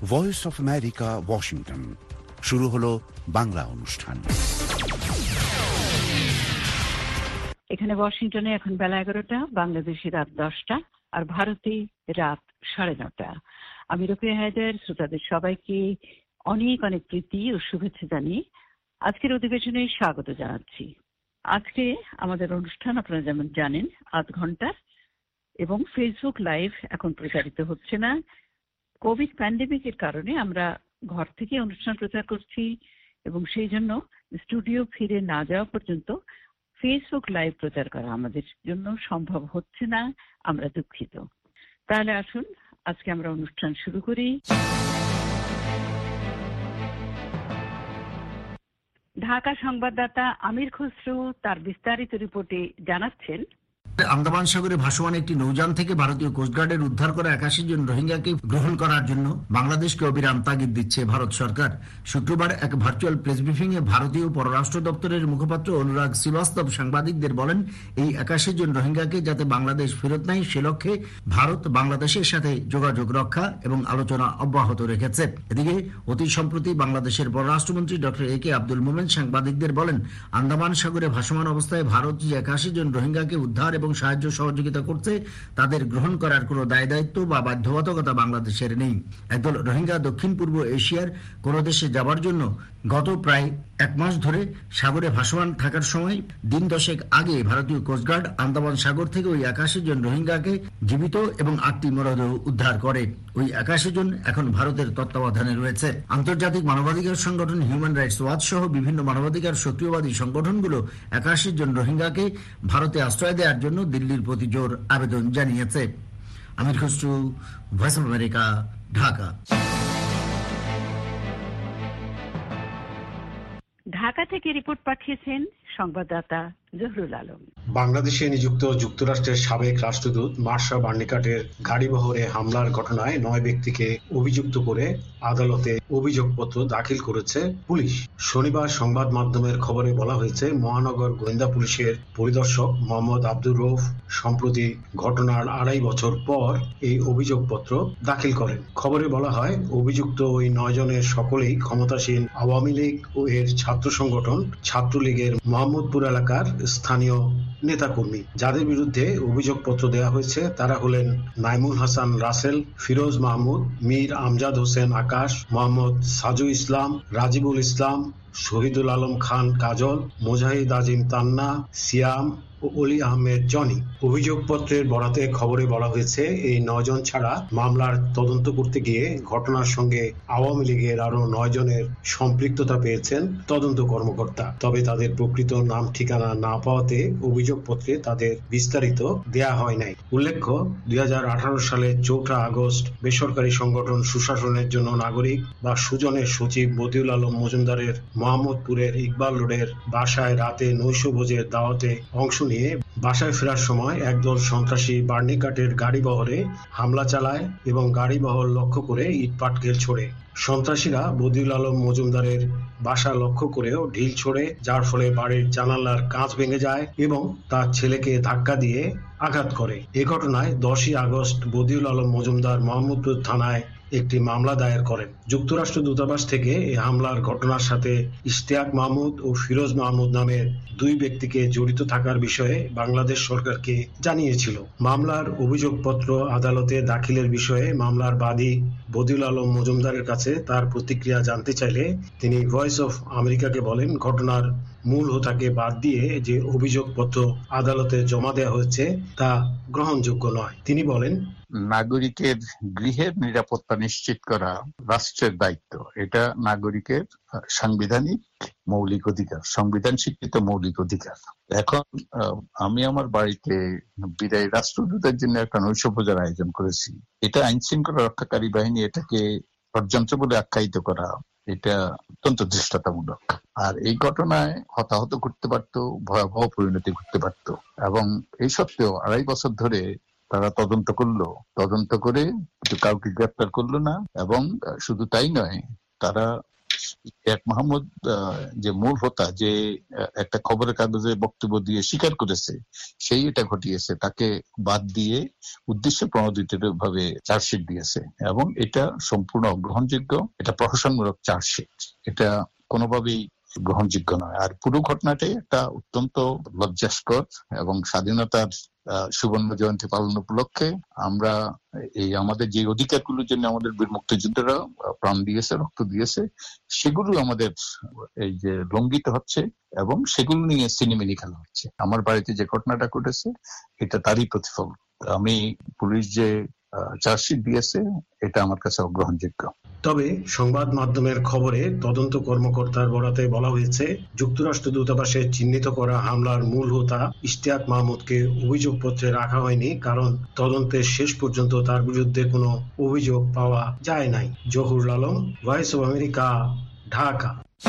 Voice of America, Washington. শুরু হলো বাংলা অনুষ্ঠান। এখানে ওয়াশিংটনে এখন বেলা 11টা, বাংলাদেশে রাত 10টা, আর ভারতে রাত 9:30। আমি রোকেয়া হায়দার শ্রোতাদের সবাইকে অনেক অনেক প্রীতি ও শুভেচ্ছা জানিয়ে আজকের অধিবেশনে স্বাগত জানাচ্ছি। আজকে আমাদের অনুষ্ঠান আপনারা যেমন জানেন 8 ঘন্টার, এবং ফেসবুক লাইভ এখন প্রচারিত হচ্ছে না। কোভিড প্যান্ডেমিকের কারণে আমরা ঘর থেকে অনুষ্ঠান প্রচার করছি, এবং সেই জন্য স্টুডিও ফিরে না যাওয়া পর্যন্ত ফেসবুক লাইভ প্রচার করা আমাদের জন্য সম্ভব হচ্ছে না। আমরা দুঃখিত। তাহলে আসুন আজকে আমরা অনুষ্ঠান শুরু করি। ঢাকা সংবাদদাতা আমির খসরু তার বিস্তারিত রিপোর্টে জানাচ্ছেন, আন্দামান সাগরে ভাসমান একটি নৌযান থেকে ভারতীয় কোস্টগার্ডের উদ্ধার করা 81 জন রোহিঙ্গাকে গ্রহণ করার জন্য বাংলাদেশকে অবিরাম তাগিদ দিচ্ছে ভারত সরকার। শুক্রবার এক ভার্চুয়াল প্রেস ব্রিফিং এ ভারতীয় পররাষ্ট্র দপ্তরের মুখপাত্র অনুরাগ শ্রীবাস্তব সাংবাদিকদের বলেন, এই 81 জন রোহিঙ্গাকে যাতে বাংলাদেশ ফেরত নেয় সে লক্ষ্যে ভারত বাংলাদেশের সাথে যোগাযোগ রক্ষা এবং আলোচনা অব্যাহত রেখেছে। এদিকে অতি সম্প্রতি বাংলাদেশের পররাষ্ট্রমন্ত্রী ডক্টর এ কে আব্দুল মোমেন সাংবাদিকদের বলেন, আন্দামান সাগরে ভাসমান অবস্থায় ভারত যে 81 জন রোহিঙ্গাকে উদ্ধার এবং সাহায্য সহযোগিতা করছে তাদের গ্রহণ করার কোনো দায় দায়িত্ব বা বাধ্যবাধকতা বাংলাদেশের নেই। একদল রোহিঙ্গা দক্ষিণ পূর্ব এশিয়ার কোনো দেশে যাবার জন্য গত প্রায় 1 মাস ধরে সাগরে ভাসমান থাকার সময় দিন 10 আগে ভারতীয় কোস্টগার্ড আন্দামান সাগর থেকে ওই 81 জন রোহিঙ্গাকে জীবিত এবং 8টি মরদেহ উদ্ধার করে। ওই 81 জন এখন ভারতের তত্ত্বাবধানে রয়েছে। আন্তর্জাতিক মানবাধিকার সংগঠন হিউম্যান রাইটস ওয়াচ সহ বিভিন্ন মানবাধিকার সক্রিয়বাদী সংগঠনগুলো 81 জন রোহিঙ্গাকে ভারতে আশ্রয় দেওয়ার জন্য দিল্লির প্রতি জোর আবেদন জানিয়েছে। Amir Khasru, voice of America, Dhaka. Dhaka থেকে রিপোর্ট পাঠিয়েছেন সংবাদদাতা জহুরুল আলম। বাংলাদেশে নিযুক্ত যুক্তরাষ্ট্রের সাবেক রাষ্ট্রদূত মার্শা বার্নিকাটের গাড়িবহরে হামলার ঘটনায় 9 ব্যক্তিকে অভিযুক্ত করে আদালতে অভিযোগপত্র দাখিল করেছে পুলিশ। শনিবার সংবাদ মাধ্যমের খবরে বলা হয়েছে, মহানগর গোয়েন্দা পুলিশের পরিদর্শক মোহাম্মদ আব্দুর রউফ সম্প্রতি ঘটনার 2.5 বছর পর এই অভিযোগপত্র দাখিল করেন। খবরে বলা হয়, অভিযুক্ত ওই 9 জনের সকলেই ক্ষমতাসীন আওয়ামী লীগ ও এর ছাত্র সংগঠন ছাত্রলীগের মোহাম্মদপুর এলাকার স্থানীয় নেতাকর্মী। যাদের বিরুদ্ধে অভিযোগপত্র দেওয়া হয়েছে তারা হলেন নাইমুল হাসান রাসেল, ফিরোজ মাহমুদ, মীর আমজাদ হোসেন আকাশ, মোহাম্মদ সাজু ইসলাম, রাজিবুল ইসলাম, শহীদুল আলম খান কাজল, মুজাহিদ আজিম তান্না, সিয়াম ও অলি আহমেদ জনি। অভিযোগপত্রের বরাতে খবরে বলা হয়েছে, এই 9 জন ছাড়া মামলার তদন্ত করতে গিয়ে ঘটনার সঙ্গে আওয়ামী লীগের আরো 9 জনের সম্পৃক্ততা পেয়েছেন তদন্ত কর্মকর্তা। তবে তাদের প্রকৃত নাম ঠিকানা না পাওয়াতে অভিযোগপত্রে তাদের বিস্তারিত দেয়া হয় নাই। উল্লেখ্য, 2018 সালের 4 আগস্ট বেসরকারি সংগঠন সুশাসনের জন্য নাগরিক বা সুজনের সচিব বদিউল আলম মজুমদারের মোহাম্মদপুরের ইকবাল রোডের বাসায় রাতে নৈশভোজের দাওয়াতে অংশ নিয়ে বাসায় ফেরার সময় একদল সন্ত্রাসী বার্নিকাটের গাড়িবহরে হামলা চালায় এবং গাড়িবহর লক্ষ্য করে ইটপাটকেল ছোড়ে। সন্ত্রাসীরা বদিউল আলম মজুমদারের বাসা লক্ষ্য করেও ঢিল ছোড়ে, যার ফলে বাড়ির জানালার কাঁচ ভেঙে যায় এবং তার ছেলেকে ধাক্কা দিয়ে আঘাত করে। এ ঘটনায় 10 আগস্ট বদিউল আলম মজুমদার মোহাম্মদপুর থানায় একটি মামলা দায়ের করেন। যুক্তরাষ্ট্র দূতাবাস থেকে এই হামলার ঘটনার সাথে ইশতিয়াক মাহমুদ ও ফিরোজ মাহমুদ নামের 2 ব্যক্তিকে জড়িত থাকার বিষয়ে বাংলাদেশ সরকারকে জানিয়েছিল। মামলার অভিযোগপত্র আদালতে দাখিলের বিষয়ে মামলার বাদী বদিউল আলম মজুমদারের কাছে তার প্রতিক্রিয়া জানতে চাইলে তিনি ভয়েস অফ আমেরিকাকে বলেন, ঘটনার মূল হোতাকে বাদ দিয়ে যে অভিযোগপত্র আদালতে জমা দেওয়া হয়েছে তা গ্রহণযোগ্য নয়। তিনি বলেন, নাগরিকের গৃহের নিরাপত্তা নিশ্চিত করা রাষ্ট্রের দায়িত্ব। এটা নাগরিকের সাংবিধানিক মৌলিক অধিকার, সংবিধান স্বীকৃত মৌলিক অধিকার। এখন আমি আমার বাড়িতে বিদায়ী রাষ্ট্রদূতের জন্য একটা নৈশভোজের আয়োজন করেছি। এটা আইন শৃঙ্খলা রক্ষাকারী বাহিনী এটাকে ষড়যন্ত্র বলে আখ্যায়িত করা, এটা অত্যন্ত দৃষ্টান্তমূলক। আর এই ঘটনায় হতাহত ঘটতে পারতো, ভয়াবহ পরিণতি ঘটতে পারতো, এবং এই সত্ত্বেও 2.5 বছর ধরে তারা তদন্ত করলো, তদন্ত করে কাউকে গ্রেপ্তার করলো না। এবং শুধু তাই নয়, তারা ইশতিয়াক মাহমুদ যে মূল হোতা, যে একটা খবরের কাগজে বক্তব্য দিয়ে স্বীকার করেছে সেই এটা ঘটিয়েছে, তাকে বাদ দিয়ে উদ্দেশ্য প্রণোদিত ভাবে চার্জশিট দিয়েছে এবং এটা সম্পূর্ণ অগ্রহণযোগ্য। এটা প্রহসনমূলক চার্জশিট, এটা কোনোভাবেই গ্রহণযোগ্য নয়। আর পুরো ঘটনাটাই একটা অত্যন্ত লজ্জাস্কর এবং স্বাধীনতার সুবর্ণ জয়ন্তী পালন উপলক্ষে আমরা এই আমাদের যে অধিকারগুলোর জন্য আমাদের বীর মুক্তিযোদ্ধারা প্রাণ দিয়েছে, রক্ত দিয়েছে, সেগুলো আমাদের এই যে লঙ্ঘিত হচ্ছে এবং সেগুলো নিয়ে সিনেমিনি খেলা হচ্ছে। আমার বাড়িতে যে ঘটনাটা ঘটেছে এটা তারই প্রতিফল। আমি পুলিশ যে চার্জশিট দিয়েছে এটা আমার কাছে অগ্রহণযোগ্য। তবে সংবাদ মাধ্যমের খবরে তদন্ত কর্মকর্তার বরাতে বলা হয়েছে, যুক্তরাষ্ট্র দূতাবাসে চিহ্নিত করা হামলার মূল হোতা ইশতিয়াক মাহমুদকে অভিযোগপত্রে রাখা হয়নি, কারণ তদন্তের শেষ পর্যন্ত তার বিরুদ্ধে কোনো অভিযোগ পাওয়া যায় নাই। Zahurul Alam, voice of America, Dhaka.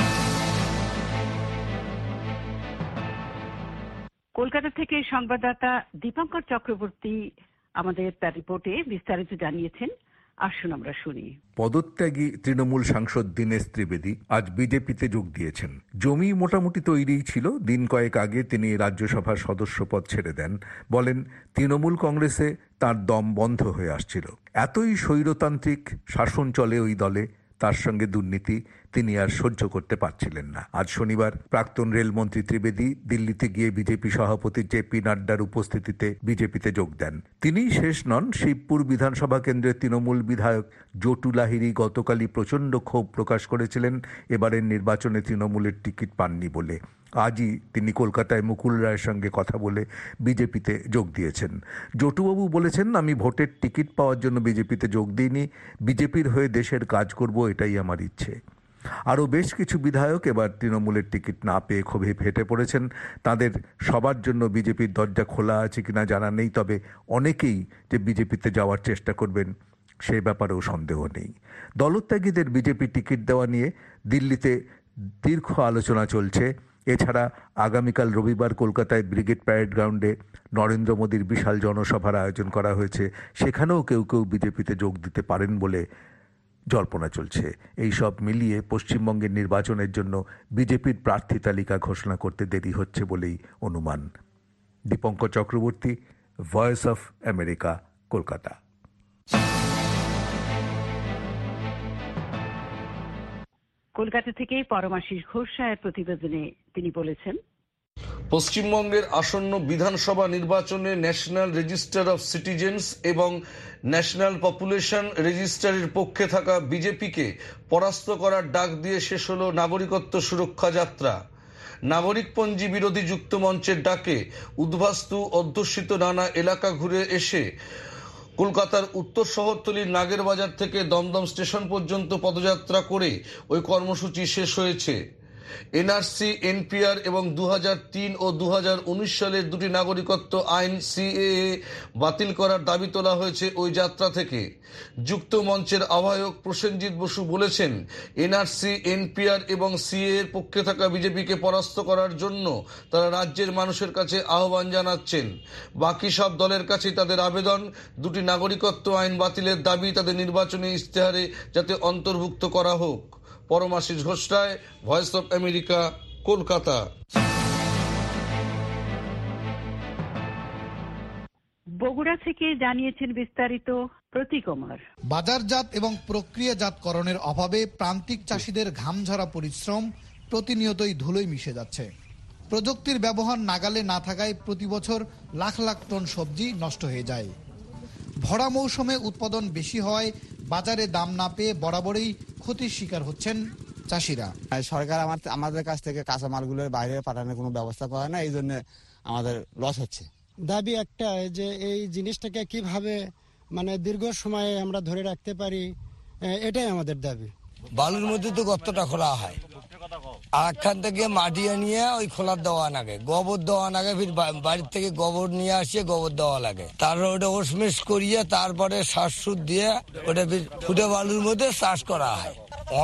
Kolkata থেকে সংবাদদাতা দীপঙ্কর চক্রবর্তী আমাদের তার রিপোর্টে বিস্তারিত জানিয়েছেন। আসুন আমরা শুনি। পদত্যাগী তৃণমূল সাংসদ দীনেশ ত্রিবেদী আজ বিজেপিতে যোগ দিয়েছেন। জমি মোটামুটি তৈরিই ছিল। দিন কয়েক আগে তিনি রাজ্যসভার সদস্য পদ ছেড়ে দেন। বলেন, তৃণমূল কংগ্রেসে তার দম বন্ধ হয়ে আসছিল। এতই স্বৈরতান্ত্রিক শাসন চলে ওই দলে, তার সঙ্গে দুর্নীতি তিনি আর সহ্য করতে পারছিলেন না। আজ শনিবার প্রাক্তন রেলমন্ত্রী ত্রিবেদী দিল্লিতে গিয়ে বিজেপি সভাপতি জেপি নাড্ডার উপস্থিতিতে বিজেপিতে যোগ দেন। তিনিই শেষ নন। শিবপুর বিধানসভা কেন্দ্রের তৃণমূল বিধায়ক জটু লাহিড়ী গতকালই প্রচণ্ড ক্ষোভ প্রকাশ করেছিলেন এবারের নির্বাচনে তৃণমূলের টিকিট পাননি বলে। আজই তিনি কলকাতায় মুকুল রায়ের সঙ্গে কথা বলে বিজেপিতে যোগ দিয়েছেন। জটুবাবু বলেছেন, আমি ভোটের টিকিট পাওয়ার জন্য বিজেপিতে যোগ দিইনি, বিজেপির হয়ে দেশের কাজ করব, এটাই আমার ইচ্ছে। আরও বেশ কিছু বিধায়ক এবার তৃণমূলের টিকিট না পেয়ে ক্ষোভে ফেটে পড়েছেন। তাদের সবার জন্য বিজেপির দরজা খোলা আছে কিনা জানা নেই, তবে অনেকেই যে বিজেপিতে যাওয়ার চেষ্টা করবেন সে ব্যাপারেও সন্দেহ নেই। দলত্যাগীদের বিজেপি টিকিট দেওয়া নিয়ে দিল্লিতে দীর্ঘ আলোচনা চলছে। এছাড়া আগামীকাল রবিবার কলকাতায় ব্রিগেড প্যারেড গ্রাউন্ডে নরেন্দ্র মোদীর বিশাল জনসভার আয়োজন করা হয়েছে। সেখানেও কেউ কেউ বিজেপিতে যোগ দিতে পারেন বলে জল্পনা চলছে। এই সব মিলিয়ে পশ্চিমবঙ্গের নির্বাচনের জন্য বিজেপির প্রার্থী তালিকা ঘোষণা করতে দেরি হচ্ছে বলেই অনুমান। Dipankar Chakraborty, voice of America, Kolkata. Kolkata থেকে পরমাশিস ঘোষ রায়ের প্রতিবেদনে তিনি বলেছেন, পশ্চিমবঙ্গের আসন্ন বিধানসভা নির্বাচনে ন্যাশনাল রেজিস্টার অফ সিটিজেন্স এবং ন্যাশনাল পপুলেশন রেজিস্টারের পক্ষে থাকা বিজেপিকে পরাস্ত করার ডাক দিয়ে শেষ হল নাগরিকত্ব সুরক্ষা যাত্রা। নাগরিকপঞ্জি বিরোধী যুক্ত মঞ্চের ডাকে উদ্বাস্তু অধ্যুষিত নানা এলাকা ঘুরে এসে কলকাতার উত্তর শহরতলির নাগের বাজার থেকে দমদম স্টেশন পর্যন্ত পদযাত্রা করে ওই কর্মসূচি শেষ হয়েছে। এনআরসি, এনপিআর এবং 2003 ও 2019 সালের দুটি নাগরিকত্ব আইন সিএএ বাতিল করার দাবি তোলা হয়েছে ওই যাত্রা থেকে। যুক্ত মঞ্চের আহ্বায়ক প্রসেনজিৎ বসু বলেছেন, এনআরসি, এনপিআর এবং সিএএ এর পক্ষে থাকা বিজেপিকে পরাস্ত করার জন্য তারা রাজ্যের মানুষের কাছে আহ্বান জানাচ্ছেন। বাকি সব দলের কাছে তাদের আবেদন, দুটি নাগরিকত্ব আইন বাতিলের দাবি তাদের নির্বাচনী ইশতেহারে যাতে অন্তর্ভুক্ত করা হোক। Paramashis Ghosh Roy, voice of America, Kolkata. Bogura থেকে জানিয়েছেন বিস্তারিত প্রতীক কুমার। বাজারজাত এবং প্রক্রিয়াজাতকরণের অভাবে প্রান্তিক চাষিদের ঘামঝরা পরিশ্রম প্রতিনিয়তই ধুলোয় মিশে যাচ্ছে। প্রযুক্তির ব্যবহার নাগালে না থাকায় প্রতি বছর লাখ লাখ টন সবজি নষ্ট হয়ে যায়। ভরা মৌসুমে উৎপাদন বেশি হয়, বাজারে দাম না পেয়ে বরাবরই ক্ষতির শিকার হচ্ছেন চাষিরা। সরকার আমাদের কাছ থেকে কাঁচামালগুলোর বাইরে পাঠানোর কোনো ব্যবস্থা করে না, এই জন্য আমাদের লস হচ্ছে। দাবি একটা যে এই জিনিসটাকে কিভাবে দীর্ঘ সময়ে আমরা ধরে রাখতে পারি, এটাই আমাদের দাবি। বালুর মধ্যে তো গর্তটা খোলা হয়, আর এখান থেকে মাটি আনিয়ে ওই খোলার দেওয়া লাগে, গোবর দেওয়া লাগে, ফির বাড়ির থেকে গোবর নিয়ে আসিয়ে গোবর দেওয়া লাগে, তারপর ওটা ওসমেশ করিয়ে তারপরে শ্বাস সুদ দিয়ে ওটা ফুটে বালুর মধ্যে চাষ করা হয়। অনেক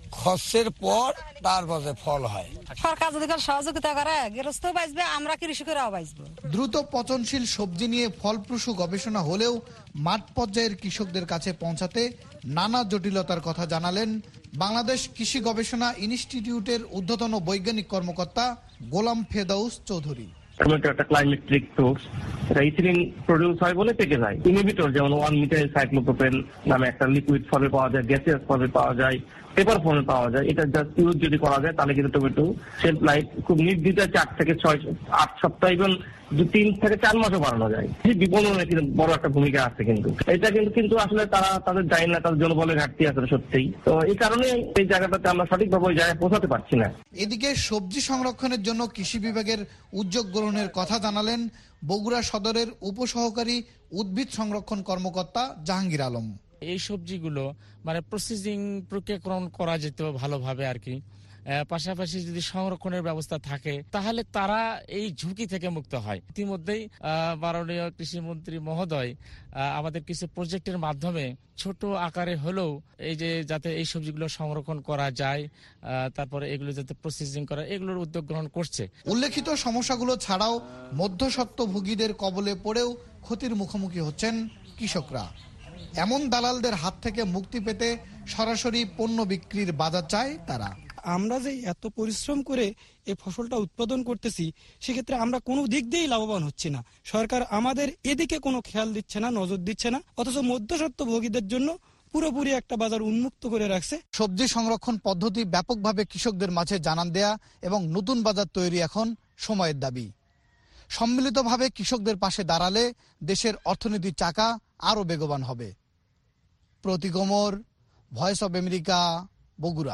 খরচের পর তারপরে ফল হয়। সরকার যদি সহযোগিতা করে গৃহস্থ বাঁচবে, আমরা কৃষকেরাও বাঁচবো। দ্রুত পচনশীল সবজি নিয়ে ফলপ্রসূ গবেষণা হলেও মাঠ পর্যায়ের কৃষকদের কাছে পৌঁছাতে নানা জটিলতার কথা জানালেন বাংলাদেশ কৃষি গবেষণা ইনস্টিটিউটের ঊর্ধ্বতন বৈজ্ঞানিক কর্মকর্তা গোলাম ফেরদৌস চৌধুরী। টমেটো একটা ক্লাইমেট্রিক ফ্রুটস, এটা ইথিলিন প্রডিউস হয় বলে পেকে যায়। ইনহিবিটর যেমন 1-মিথাইল সাইক্লোপ্রোপেন নামে একটা লিকুইড ফর্মে পাওয়া যায়, গ্যাসিয়াস ফর্মে পাওয়া যায়, পেপার ফর্মে পাওয়া যায়। এটা জাস্ট ইউজ যদি করা যায় তাহলে কিন্তু টমেটো শেলফ লাইফ খুব নির্দিষ্ট 4 থেকে 6-8 সপ্তাহ, ইভেন 3 থেকে 4 মাসও বাড়ানো যায়। এই বিপণনে কিন্তু বড় একটা ভূমিকা আছে। কিন্তু এটা কিন্তু আসলে তারা তাদের যায় না, তাদের জনবলের ঘাটতি আছে সত্যিই। তো এই কারণে এই জায়গাটাতে আমরা সঠিকভাবে ওই জায়গায় পৌঁছাতে পারছি না। এদিকে সবজি সংরক্ষণের জন্য কৃষি বিভাগের উদ্যোগ গ্রহণের কথা জানালেন বগুড়া সদরের উপসহকারী উদ্ভিদ সংরক্ষণ কর্মকর্তা জাহাঙ্গীর আলম। এই সবজিগুলো মানে প্রসেসিং প্রক্রিয়াকরণ করা যেত ভালোভাবে আর কি, পাশাপাশি যদি সংরক্ষণের ব্যবস্থা থাকে তাহলে তারা এই ঝুঁকি থেকে মুক্ত হয়। ইতিমধ্যেই মাননীয় কৃষিমন্ত্রী মহোদয় আমাদের কিছু প্রজেক্টের মাধ্যমে ছোট আকারে হলেও এই যে যাতে এই সবজিগুলো সংরক্ষণ করা যায়, তারপরে এগুলো যাতে প্রসেসিং করা, এগুলোর উদ্যোগ গ্রহণ করছে। উল্লেখিত সমস্যাগুলো ছাড়াও মধ্যস্বত্বভোগীদের কবলে পড়েও ক্ষতির মুখোমুখি হচ্ছেন কৃষকরা। এমন দালালদের হাত থেকে মুক্তি পেতে সরাসরি পণ্য বিক্রির বাজার চায় তারা। আমরা যে এত পরিশ্রম করে এই ফসলটা উৎপাদন করতেছি, সেক্ষেত্রে আমরা কোনো দিক দিয়েই লাভবান হচ্ছি না। সরকার আমাদের এদিকে কোনো খেয়াল দিচ্ছে না, নজর দিচ্ছে না, অথচ মধ্যস্বত্বভোগীদের জন্য পুরোপুরি একটা বাজার উন্মুক্ত করে রাখছে। সবজি সংরক্ষণ পদ্ধতি ব্যাপকভাবে কৃষকদের মাঝে জানান দেয়া এবং নতুন বাজার তৈরি এখন সময়ের দাবি। সম্মিলিতভাবে কৃষকদের পাশে দাঁড়ালে দেশের অর্থনীতির চাকা আরো বেগবান হবে। Pratik Omar, voice of America, Bogura.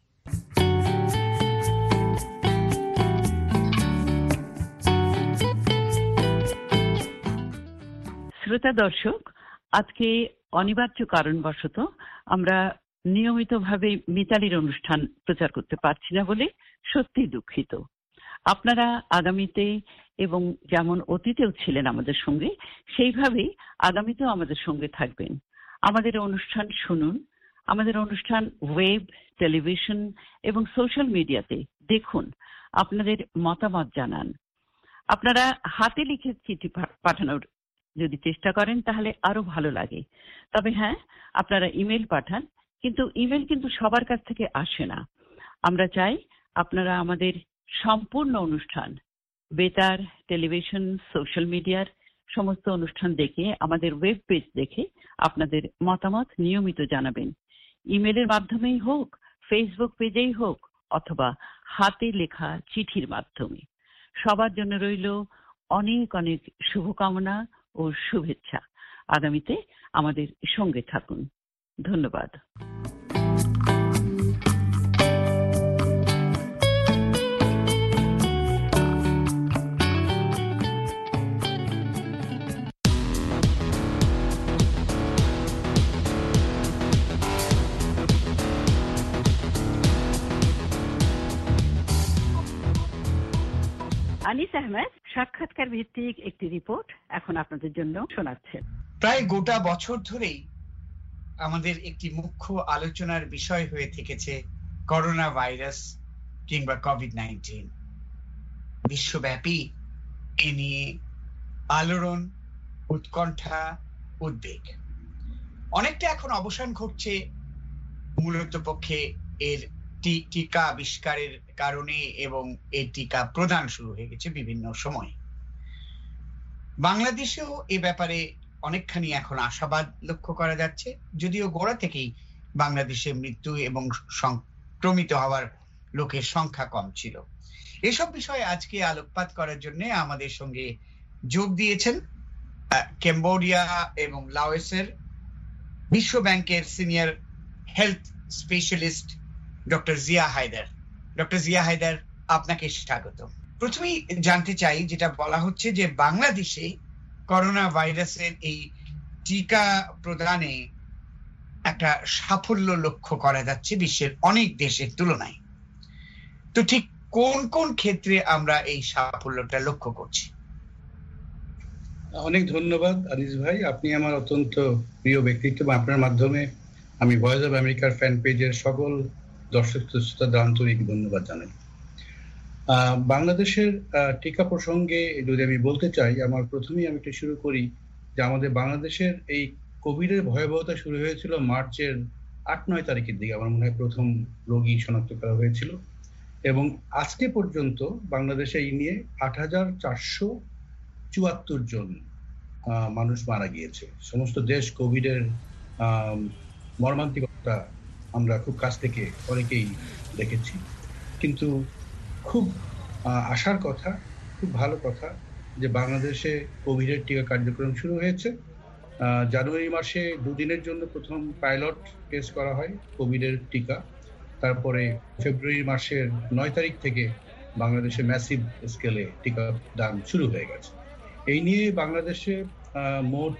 শ্রোতা দর্শক, আজকে অনিবার্য কারণবশত আমরা নিয়মিতভাবে মিতালির অনুষ্ঠান প্রচার করতে পারছি না বলে সত্যি দুঃখিত। আপনারা আগামীতে এবং যেমন অতীতেও ছিলেন আমাদের সঙ্গে, সেইভাবেই আগামীতেও আমাদের সঙ্গে থাকবেন। আমাদের অনুষ্ঠান শুনুন, আমাদের অনুষ্ঠান ওয়েব, টেলিভিশন এবং সোশ্যাল মিডিয়াতে দেখুন, আপনাদের মতামত জানান। আপনারা হাতে লিখে চিঠি পাঠানোর যদি চেষ্টা করেন তাহলে আরো ভালো লাগে। তবে হ্যাঁ, আপনারা ইমেল পাঠান, কিন্তু ইমেল কিন্তু সবার কাছ থেকে আসে না। আমরা চাই আপনারা আমাদের সম্পূর্ণ অনুষ্ঠান বেতার, টেলিভিশন, সোশ্যাল মিডিয়ার সমস্ত অনুষ্ঠান দেখে, আমাদের ওয়েব পেজ দেখে আপনাদের মতামত নিয়মিত জানাবেন। ইমেলের মাধ্যমেই হোক, ফেসবুক পেজেই হোক, অথবা হাতে লেখা চিঠির মাধ্যমে। সবার জন্য রইল অনেক অনেক শুভকামনা ও শুভেচ্ছা। আগামীতে আমাদের সঙ্গে থাকুন। ধন্যবাদ। আনিস আহমেদ সাক্ষাৎকার ভিত্তিক একটি রিপোর্ট এখন আপনাদের জন্য শোনাচ্ছেন। প্রায় গোটা বছর ধরেই আমাদের একটি মুখ্য আলোচনার বিষয় হয়ে থেকেছে করোনা ভাইরাস কিংবা কোভিড-19। বিশ্বব্যাপী এ নিয়ে আলোড়ন, উৎকণ্ঠা, উদ্বেগ। অনেকটা এখন অবসান ঘটছে মূলত পক্ষে এর টিকা আবিষ্কারের কারণে, এবং এই টিকা প্রদান শুরু হয়ে গেছে বিভিন্ন সময়। বাংলাদেশেও এ ব্যাপারে অনেকখানি এখন আশাবাদ লক্ষ্য করা যাচ্ছে, যদিও গোড়া থেকেই বাংলাদেশে মৃত্যু এবং সংক্রমিত হওয়ার লোকের সংখ্যা কম ছিল। এসব বিষয়ে আজকে আলোকপাত করার জন্য আমাদের সঙ্গে যোগ দিয়েছেন কম্বোডিয়া এবং লাওসের বিশ্ব ব্যাংকের senior health specialist doctor Zia Haider. Doctor Zia Haider, আপনাকে স্বাগত। প্রথমেই জানতে চাই, যেটা বলা হচ্ছে যে বাংলাদেশে করোনা ভাইরাসের এই টিকা প্রদানে একটা সাফল্য লক্ষ্য করা যাচ্ছে বিশ্বের অনেক দেশের তুলনায়। তো ঠিক কোন কোন ক্ষেত্রে আমরা এই সাফল্যটা লক্ষ্য করছি? অনেক ধন্যবাদ আনিস ভাই, আপনি আমার অত্যন্ত প্রিয় ব্যক্তিত্ব। আপনার মাধ্যমে আমি ভয়েস অব আমেরিকার ফ্যান পেজের সকল দর্শক শ্রোতাদের আন্তরিক ধন্যবাদ জানাই। বাংলাদেশের টিকা প্রসঙ্গে যদি আমি বলতে চাই, আমার প্রথমেই আমি একটু শুরু করি যে আমাদের বাংলাদেশের এই কোভিডের ভয়াবহতা শুরু হয়েছিল মার্চের 8-9 তারিখের দিকে। আমার মনে হয় প্রথম রোগী শনাক্ত করা হয়েছিল এবং আজকে পর্যন্ত বাংলাদেশে এই নিয়ে 8,474 জন মানুষ মারা গিয়েছে। সমস্ত দেশ কোভিডের মর্মান্তিকতা আমরা খুব কাছ থেকে অনেকেই দেখেছি, কিন্তু খুব আশার কথা, খুব ভালো কথা যে বাংলাদেশে কোভিডের টিকা কার্যক্রম শুরু হয়েছে। জানুয়ারি মাসে 2 দিনের জন্য প্রথম পাইলট টেস্ট করা হয় কোভিডের টিকা, তারপরে ফেব্রুয়ারি মাসের 9 তারিখ থেকে বাংলাদেশে ম্যাসিভ স্কেলে টিকা দান শুরু হয়ে গেছে। এই নিয়ে বাংলাদেশে মোট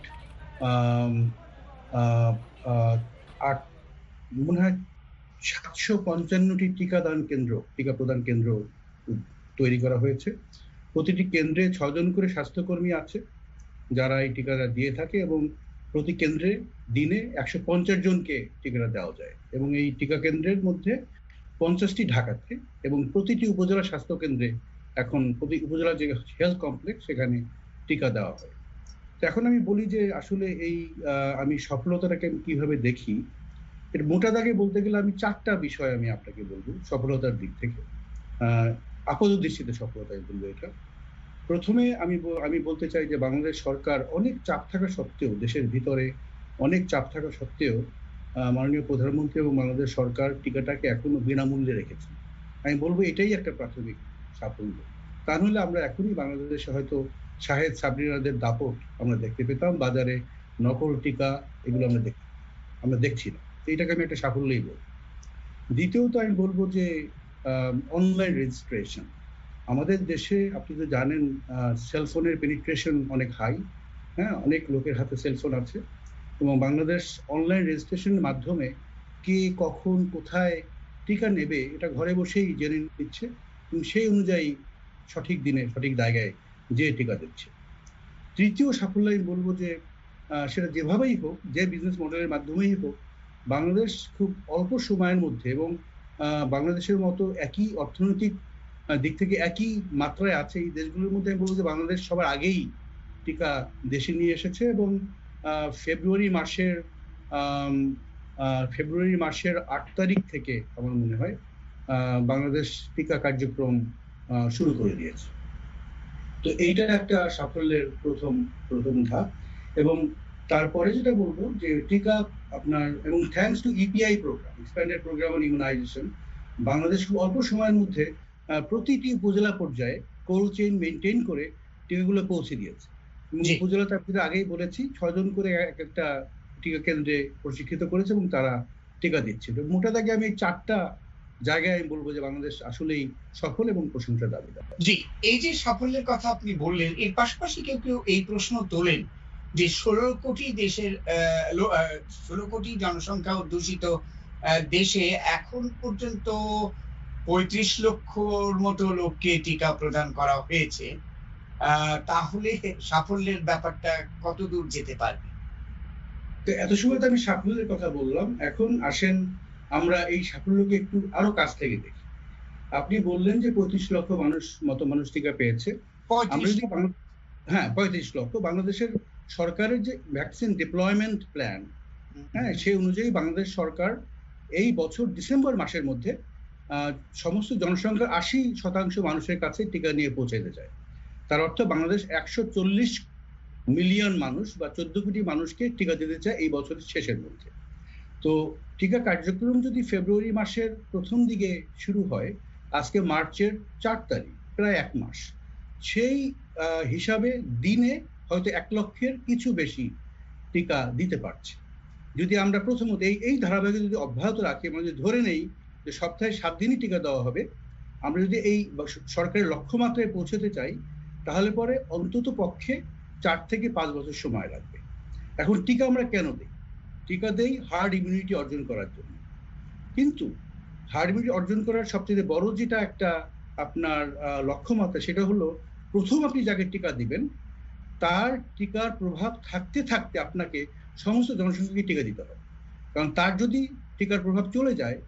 মনে হয় 755টি টিকা প্রদান কেন্দ্র তৈরি করা হয়েছে। প্রতিটি কেন্দ্রে 6 জন করে স্বাস্থ্যকর্মী আছে যারা এই টিকাটা দিয়ে থাকে এবং প্রতি কেন্দ্রে দিনে 150 জনকে টিকাটা দেওয়া যায় এবং এই টিকা কেন্দ্রের মধ্যে 50টি ঢাকাতে এবং প্রতিটি উপজেলা স্বাস্থ্য কেন্দ্রে এখন প্রতি উপজেলা যে হেলথ কমপ্লেক্স সেখানে টিকা দেওয়া হয়। তো এখন আমি বলি যে আসলে এই আমি সফলতাটাকে কিভাবে দেখি, এর মোটা দাগে বলতে গেলে আমি 4টা বিষয় আমি আপনাকে বলবো সফলতার দিক থেকে, আপাত দৃষ্টিতে সফলতায় বলবো এটা। প্রথমে আমি বলতে চাই যে বাংলাদেশ সরকার অনেক চাপ থাকা সত্ত্বেও, দেশের ভিতরে অনেক চাপ থাকা সত্ত্বেও মাননীয় প্রধানমন্ত্রী এবং বাংলাদেশ সরকার টিকাটাকে এখনো বিনামূল্যে রেখেছে। আমি বলবো এটাই একটা প্রাথমিক সাফল্য। তা নাহলে আমরা এখনই বাংলাদেশে হয়তো শাহেদ সাবরিনাদের দাপট আমরা দেখতে পেতাম, বাজারে নকল টিকা এগুলো আমরা দেখছি না। এইটাকে আমি একটা সাফল্যই বলবো। দ্বিতীয়ত আমি বলবো যে অনলাইন রেজিস্ট্রেশন আমাদের দেশে, আপনি তো জানেন সেলফোনের পেনিট্রেশন অনেক হাই, হ্যাঁ, অনেক লোকের হাতে সেলফোন আছে এবং বাংলাদেশ অনলাইন রেজিস্ট্রেশনের মাধ্যমে কে কখন কোথায় টিকা নেবে এটা ঘরে বসেই জেনে নিচ্ছে এবং সেই অনুযায়ী সঠিক দিনে সঠিক জায়গায় যে টিকা দিচ্ছে। তৃতীয় সাফল্য আমি বলবো যে সেটা যেভাবেই হোক, যে বিজনেস মডেলের মাধ্যমেই হোক, বাংলাদেশ খুব অল্প সময়ের মধ্যে এবং বাংলাদেশের মতো একই অর্থনৈতিক দিক থেকে একই মাত্রায় আছে এই দেশগুলোর মধ্যে আমি বলবো যে বাংলাদেশ সবার আগেই টিকা দেশে নিয়ে এসেছে এবং ফেব্রুয়ারি মাসের 8 তারিখ থেকে আমার মনে হয় বাংলাদেশ টিকা কার্যক্রম শুরু করে দিয়েছে। তো এইটা একটা সাফল্যের প্রথম ধাপ। এবং তারপরে যেটা বলবো যে টিকা আপনার এবং thanks to EPI program, expanded program on immunization, Bangladesh খুব অল্প সময়ের মধ্যে প্রতিটি উপজেলা পর্যায়ে কোল্ড চেইন মেনটেন করে টিকাগুলো পৌঁছে দিয়েছে। উপজেলাতে আপনি আগেই বলেছি 6 জন করে একটা টিকা কেন্দ্রে প্রশিক্ষিত করেছে এবং তারা টিকা দিচ্ছে। মোটা দাগে আমি 4টা জায়গায় আমি বলবো যে বাংলাদেশ আসলেই সফল এবং প্রশংসার দাবিদার। জি, এই যে সাফল্যের কথা আপনি বললেন, এর পাশাপাশি কেউ এই প্রশ্ন তোলেন যে 16 কোটি জনসংখ্যা অধ্যুষিত দেশে এখন পর্যন্ত 35 লক্ষর মতো লোককে টিকা প্রদান করা হয়েছে, তাহলে সাফল্যের ব্যাপারটা কত দূর যেতে পারবে? তো এত সময় তো আমি সাফল্যের কথা বললাম, এখন আসেন আমরা এই সাফল্যকে একটু আরো কাছ থেকে দেখি। আপনি বললেন যে 35 লক্ষ মানুষ টিকা পেয়েছে। আমরা যদি 35 লক্ষ, বাংলাদেশের সরকারের যে ভ্যাকসিন ডিপ্লয়মেন্ট প্ল্যান, হ্যাঁ, সেই অনুযায়ী বাংলাদেশ সরকার এই বছর ডিসেম্বর মাসের মধ্যে সমস্ত জনসংখ্যার 80% মানুষের কাছে টিকা নিয়ে পৌঁছাতে চায়। তার অর্থ বাংলাদেশ 140 মিলিয়ন মানুষ বা 14 কোটি মানুষকে টিকা দিতে চায় এই বছরের শেষের মধ্যে। তো টিকা কার্যক্রম যদি ফেব্রুয়ারি মাসের প্রথম দিকে শুরু হয়, আজকে মার্চের 4 তারিখ, প্রায় 1 মাস, সেই হিসাবে দিনে হয়তো 1 লক্ষের কিছু বেশি টিকা দিতে পারছে। যদি আমরা প্রথমত এই ধারাবাহিকতা যদি অব্যাহত রাখি, মানে যদি ধরে নেই যে সপ্তাহে 7 দিনই টিকা দেওয়া হবে, আমরা যদি এই সরকারের লক্ষ্যমাত্রায় পৌঁছতে চাই, তাহলে পরে অন্তত পক্ষে 4 থেকে 5 বছর সময় লাগবে। এখন টিকা আমরা কেন দিই? টিকা দেই হার্ড ইমিউনিটি অর্জন করার জন্য। কিন্তু হার্ড ইমিউনিটি অর্জন করার সবচেয়ে বড় যেটা একটা আপনার লক্ষ্যমাত্রা, সেটা হলো প্রথম আপনি যাকে টিকা দিবেন তার টিকার প্রভাব থাকতে থাকতে আপনাকে সমস্ত জনসংখ্যাকে টিকা দিতে হবে। কারণ তার যদি টিকার প্রভাব চলে যায়,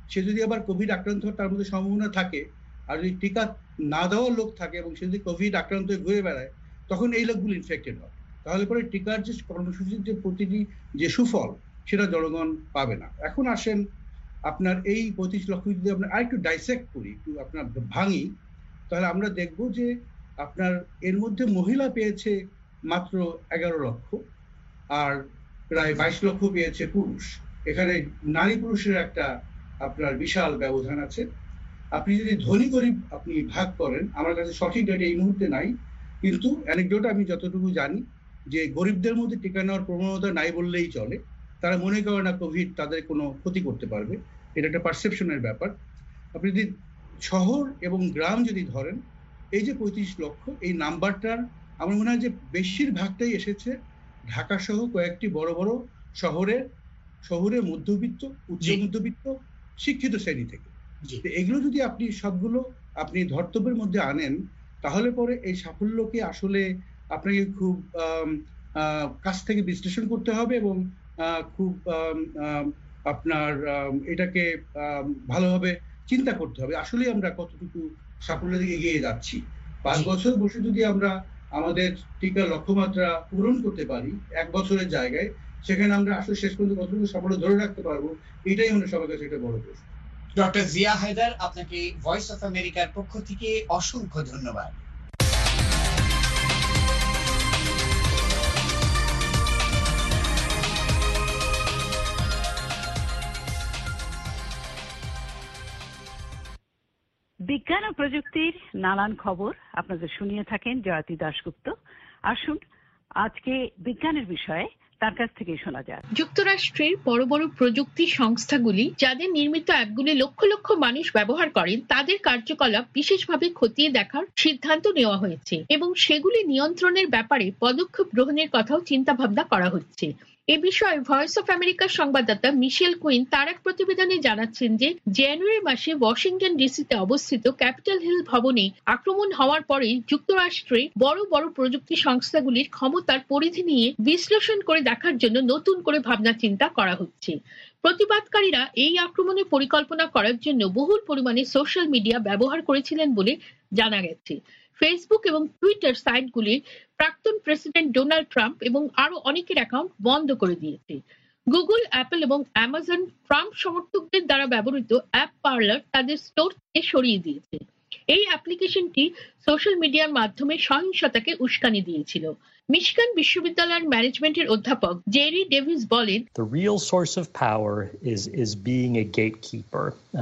সে যদি আবার কোভিড আক্রান্ত হয় তার মধ্যে সম্ভাবনা থাকে, আর যদি টিকা না দেওয়ার লোক থাকে এবং সে যদি কোভিড আক্রান্ত হয়ে ঘুরে বেড়ায়, তখন এই লোকগুলো ইনফেক্টেড হয়। তাহলে পরে টিকার যে কর্মসূচির যে প্রতিটি যে সুফল সেটা জনগণ পাবে না। এখন আসেন আপনার এই 25 লক্ষ যদি আমরা আরেকটু ডাইসেক্ট করি, একটু আপনার ভাঙি, তাহলে আমরা দেখব যে আপনার এর মধ্যে মহিলা পেয়েছে মাত্র 11 লক্ষ, আর প্রায় 22 লক্ষ পেয়েছে পুরুষ। এখানে নারী পুরুষের একটা আপনার বিশাল ব্যবধান আছে। আপনি যদি ধনী গরিব আপনি ভাগ করেন, আমার কাছে সঠিক ডেটা এই মুহূর্তে নাই, কিন্তু অ্যানেকডোট আমি যতটুকু জানি যে গরিবদের মধ্যে টিকা নেওয়ার প্রবণতা নাই বললেই চলে। তারা মনে করে না কোভিড তাদের কোনো ক্ষতি করতে পারবে, এটা একটা পারসেপশনের ব্যাপার। আপনি যদি শহর এবং গ্রাম যদি ধরেন, এই যে 25 লক্ষ এই নাম্বারটার আমার মনে হয় যে বেশিরভাগটাই এসেছে ঢাকা সহ কয়েকটি বড় বড় শহরে মধ্যবিত্ত, উচ্চ মধ্যবিত্ত, শিক্ষিত শ্রেণী থেকে। এগুলো যদি আপনি সবগুলো আপনি ধর্তব্যের মধ্যে আনেন, তাহলে পরে এই সাফল্যকে আসলে আপনাকে খুব কাছ থেকে বিশ্লেষণ করতে হবে এবং খুব আপনার এটাকে ভালোভাবে চিন্তা করতে হবে আসলে আমরা কতটুকু সাফল্যের দিকে এগিয়ে যাচ্ছি। 5 বছর বসে যদি আমরা আমাদের টিকার লক্ষ্যমাত্রা পূরণ করতে পারি 1 বছরের জায়গায়, সেখানে আমরা আসলে শেষ পর্যন্ত কতটুকু সাফল্য ধরে রাখতে পারবো, এটাই হলো সবার কাছে একটা বড় প্রশ্ন। ডক্টর জিয়া হায়দার, আপনাকে ভয়েস অফ আমেরিকার পক্ষ থেকে অসংখ্য ধন্যবাদ। বিজ্ঞান ও প্রযুক্তির নানান খবর আপনাদের শুনিয়ে থাকেন জয়তী দাশগুপ্ত। আসুন আজকে বিজ্ঞানের বিষয়ে তার কাছ থেকে শোনা যাক। যুক্তরাষ্ট্রের বড় বড় প্রযুক্তি সংস্থাগুলি যাদের নির্মিত অ্যাপগুলি লক্ষ লক্ষ মানুষ ব্যবহার করেন, তাদের কার্যকলাপ বিশেষভাবে খতিয়ে দেখার সিদ্ধান্ত নেওয়া হয়েছে এবং সেগুলি নিয়ন্ত্রণের ব্যাপারে পদক্ষেপ গ্রহণের কথাও চিন্তা ভাবনা করা হচ্ছে। এ বিষয়ে ভয়েস অফ আমেরিকার সংবাদদাতা মিশেল কুইন তার এক প্রতিবেদনে জানাচ্ছেন যে জানুয়ারি মাসে ওয়াশিংটন ডিসিতে অবস্থিত ক্যাপিটাল হিল ভবনে আক্রমণ হওয়ার পরে যুক্তরাষ্ট্রে বড় বড় প্রযুক্তি সংস্থাগুলির ক্ষমতার পরিধি নিয়ে বিশ্লেষণ করে দেখার জন্য নতুন করে ভাবনা চিন্তা করা হচ্ছে। প্রতিবাদকারীরা এই আক্রমণের পরিকল্পনা করার জন্য বহুল পরিমাণে সোশ্যাল মিডিয়া ব্যবহার করেছিলেন বলে জানা গেছে। ফেসবুক এবং টুইটার সাইটগুলির প্রাক্তন প্রেসিডেন্ট ডোনাল্ড ট্রাম্প এবং আরো অনেকের অ্যাকাউন্ট বন্ধ করে দিয়েছে। গুগল, অ্যাপল এবং অ্যামাজন ট্রাম্প সমর্থকদের দ্বারা ব্যবহৃত অ্যাপ পার্লার তাদের স্টোর থেকে সরিয়ে দিয়েছে। এই অ্যাপ্লিকেশনটি সোশ্যাল মিডিয়ার মাধ্যমে সহিংসতাকে উস্কানি দিয়েছিল। মিশিগান বিশ্ববিদ্যালয়ের ম্যানেজমেন্টের অধ্যাপক জেরি ডেভিস বলেন, The real source of power is being a gatekeeper,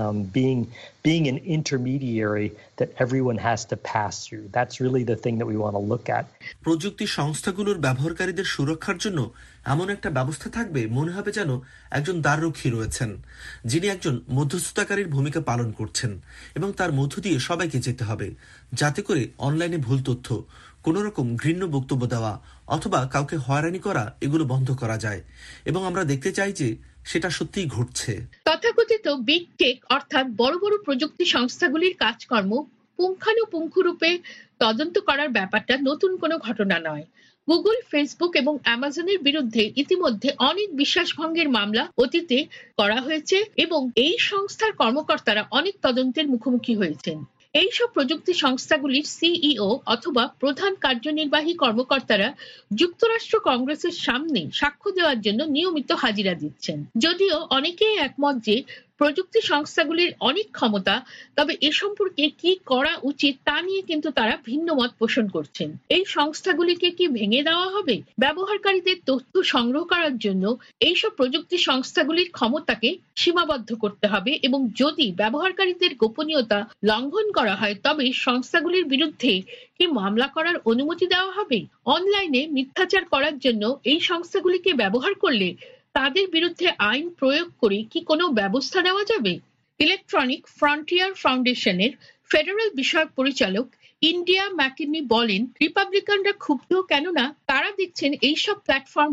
being an intermediary that everyone has to pass through. That's really the thing that we want to look at. প্রযুক্তি সংস্থাগুলোর ব্যবহারকারীদের সুরক্ষার জন্য এমন একটা ব্যবস্থা থাকবে মনে হবে যেন একজন দ্বাররক্ষী রয়েছেন, যিনি একজন মধ্যস্থতাকারীর ভূমিকা পালন করছেন এবং তার মধ্য দিয়ে সবাইকে যেতে হবে, যাতে করে অনলাইনে ভুল তথ্য, কোন রকম ঘৃণ্য বক্তব্য দেওয়া অথবা কাউকে হয়রানি করা এগুলো বন্ধ করা যায়। এবং আমরা দেখতে চাই যে সেটা সত্যিই ঘটছে। তথাকথিত বিগ টেক অর্থাৎ বড় বড় প্রযুক্তি সংস্থাগুলির কাজকর্ম পুঙ্খানুপুঙ্খরূপে তদন্ত করার ব্যাপারটা নতুন কোনো ঘটনা নয়। গুগল, ফেসবুক এবং অ্যামাজনের বিরুদ্ধে ইতিমধ্যে অনেক বিশ্বাসভঙ্গের মামলা অতীতে করা হয়েছে এবং এই সংস্থার কর্মকর্তারা অনেক তদন্তের মুখোমুখি হয়েছেন। এইসব প্রযুক্তি সংস্থাগুলির সিইও অথবা প্রধান কার্যনির্বাহী কর্মকর্তারা যুক্তরাষ্ট্র কংগ্রেসের সামনে সাক্ষ্য দেওয়ার জন্য নিয়মিত হাজিরা দিচ্ছেন। যদিও অনেকেই একমত যে প্রযুক্তি সংস্থাগুলির অনেক ক্ষমতা, তবে এ সম্পর্কে কি করা উচিত তা নিয়ে কিন্তু তারা ভিন্ন মত পোষণ করছেন। এই সংস্থাগুলিকে কি ভেঙে দেওয়া হবে? ব্যবহারকারীদের তথ্য সংগ্রহ করার জন্য এইসব প্রযুক্তি সংস্থাগুলির ক্ষমতাকে সীমাবদ্ধ করতে হবে এবং যদি ব্যবহারকারীদের গোপনীয়তা লঙ্ঘন করা হয় তবে সংস্থাগুলির বিরুদ্ধে কি মামলা করার অনুমতি দেওয়া হবে? অনলাইনে মিথ্যাচার করার জন্য এই সংস্থাগুলিকে ব্যবহার করলে তাদের বিরুদ্ধে আইন প্রয়োগ করে কি কোনো ব্যবস্থা নেওয়া যাবে? ইলেকট্রনিক ফ্রন্টিয়ার ফাউন্ডেশনের ফেডারেল বিষয়ক পরিচালক ইন্ডিয়া ম্যাকিনি বলেন, রিপাবলিকানরা ক্ষুব্ধ কেননা তারা দেখছেন এইসব প্ল্যাটফর্মে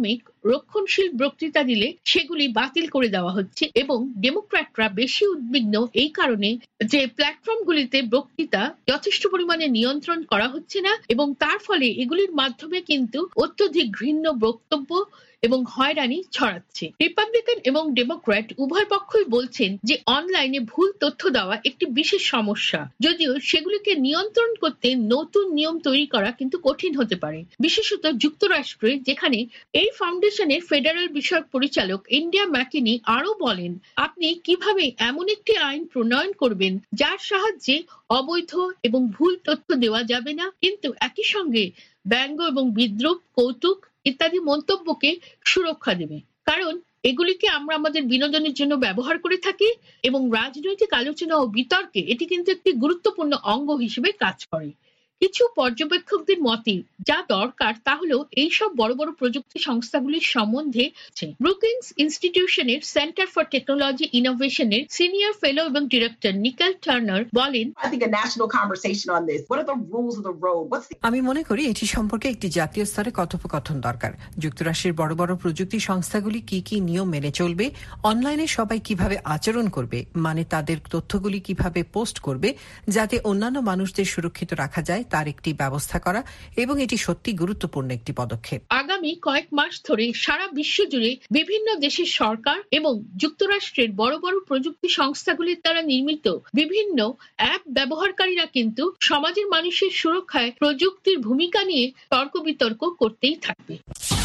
রক্ষণশীল বক্তৃতা দিলে সেগুলি বাতিল করে দেওয়া হচ্ছে এবং ডেমোক্র্যাটরা বেশি উদ্বিগ্ন এই কারণে যে প্ল্যাটফর্মগুলিতে বক্তৃতা যথেষ্ট পরিমাণে নিয়ন্ত্রণ করা হচ্ছে না এবং তার ফলে এগুলির মাধ্যমে কিন্তু অত্যধিক ঘৃণ্য বক্তব্য এবং হয়রানি ছড়াচ্ছে। রিপাবলিকান এবং ডেমোক্র্যাট উভয় পক্ষই বলছেন যে অনলাইনে ভুল তথ্য দেওয়া একটি বিশেষ সমস্যা, যদিও সেগুলিকে নিয়ন্ত্রণ করতে নতুন নিয়ম তৈরি করা কিন্তু কঠিন হতে পারে, বিশেষত যুক্তরাষ্ট্রে, যেখানে এই ফাউন্ডেশনের ফেডারেল বিষয়ক পরিচালক ইন্ডিয়া ম্যাকিনি আরো বলেন, আপনি কিভাবে এমন একটি আইন প্রণয়ন করবেন যার সাহায্যে অবৈধ এবং ভুল তথ্য দেওয়া যাবে না, কিন্তু একই সঙ্গে ব্যঙ্গ এবং বিদ্রূপ, কৌতুক ইত্যাদি মন্তব্যকে সুরক্ষা দেবে, কারণ এগুলিকে আমরা আমাদের বিনোদনের জন্য ব্যবহার করে থাকি এবং রাজনৈতিক আলোচনা ও বিতর্কে এটি কিন্তু একটি গুরুত্বপূর্ণ অঙ্গ হিসেবে কাজ করে। কিছু পর্যবেক্ষকদের মতে যা দরকার তা হলো এইসব বড় বড় প্রযুক্তি সংস্থাগুলির সম্বন্ধে ব্রুকিংস ইনস্টিটিউশনের সেন্টার ফর টেকনোলজি ইনোভেশনের সিনিয়র ফেলো এবং ডিরেক্টর নিকেল টার্নার বলেন, আমি মনে করি এটি সম্পর্কে একটি জাতীয় স্তরে কথোপকথন দরকার। যুক্তরাষ্ট্রের বড় বড় প্রযুক্তি সংস্থাগুলি কি কি নিয়ম মেনে চলবে, অনলাইনে সবাই কিভাবে আচরণ করবে, মানে তাদের তথ্যগুলি কিভাবে পোস্ট করবে যাতে অন্যান্য মানুষদের সুরক্ষিত রাখা যায়, তার একটি ব্যবস্থা করা, এবং এটি সত্যি গুরুত্বপূর্ণ একটি পদক্ষেপ। আগামী কয়েক মাস ধরে সারা বিশ্ব জুড়ে বিভিন্ন দেশের সরকার এবং যুক্তরাষ্ট্রের বড় বড় প্রযুক্তি সংস্থাগুলির দ্বারা নির্মিত বিভিন্ন অ্যাপ ব্যবহারকারীরা কিন্তু সমাজের মানুষের সুরক্ষায় প্রযুক্তির ভূমিকা নিয়ে তর্ক বিতর্ক করতেই থাকবে।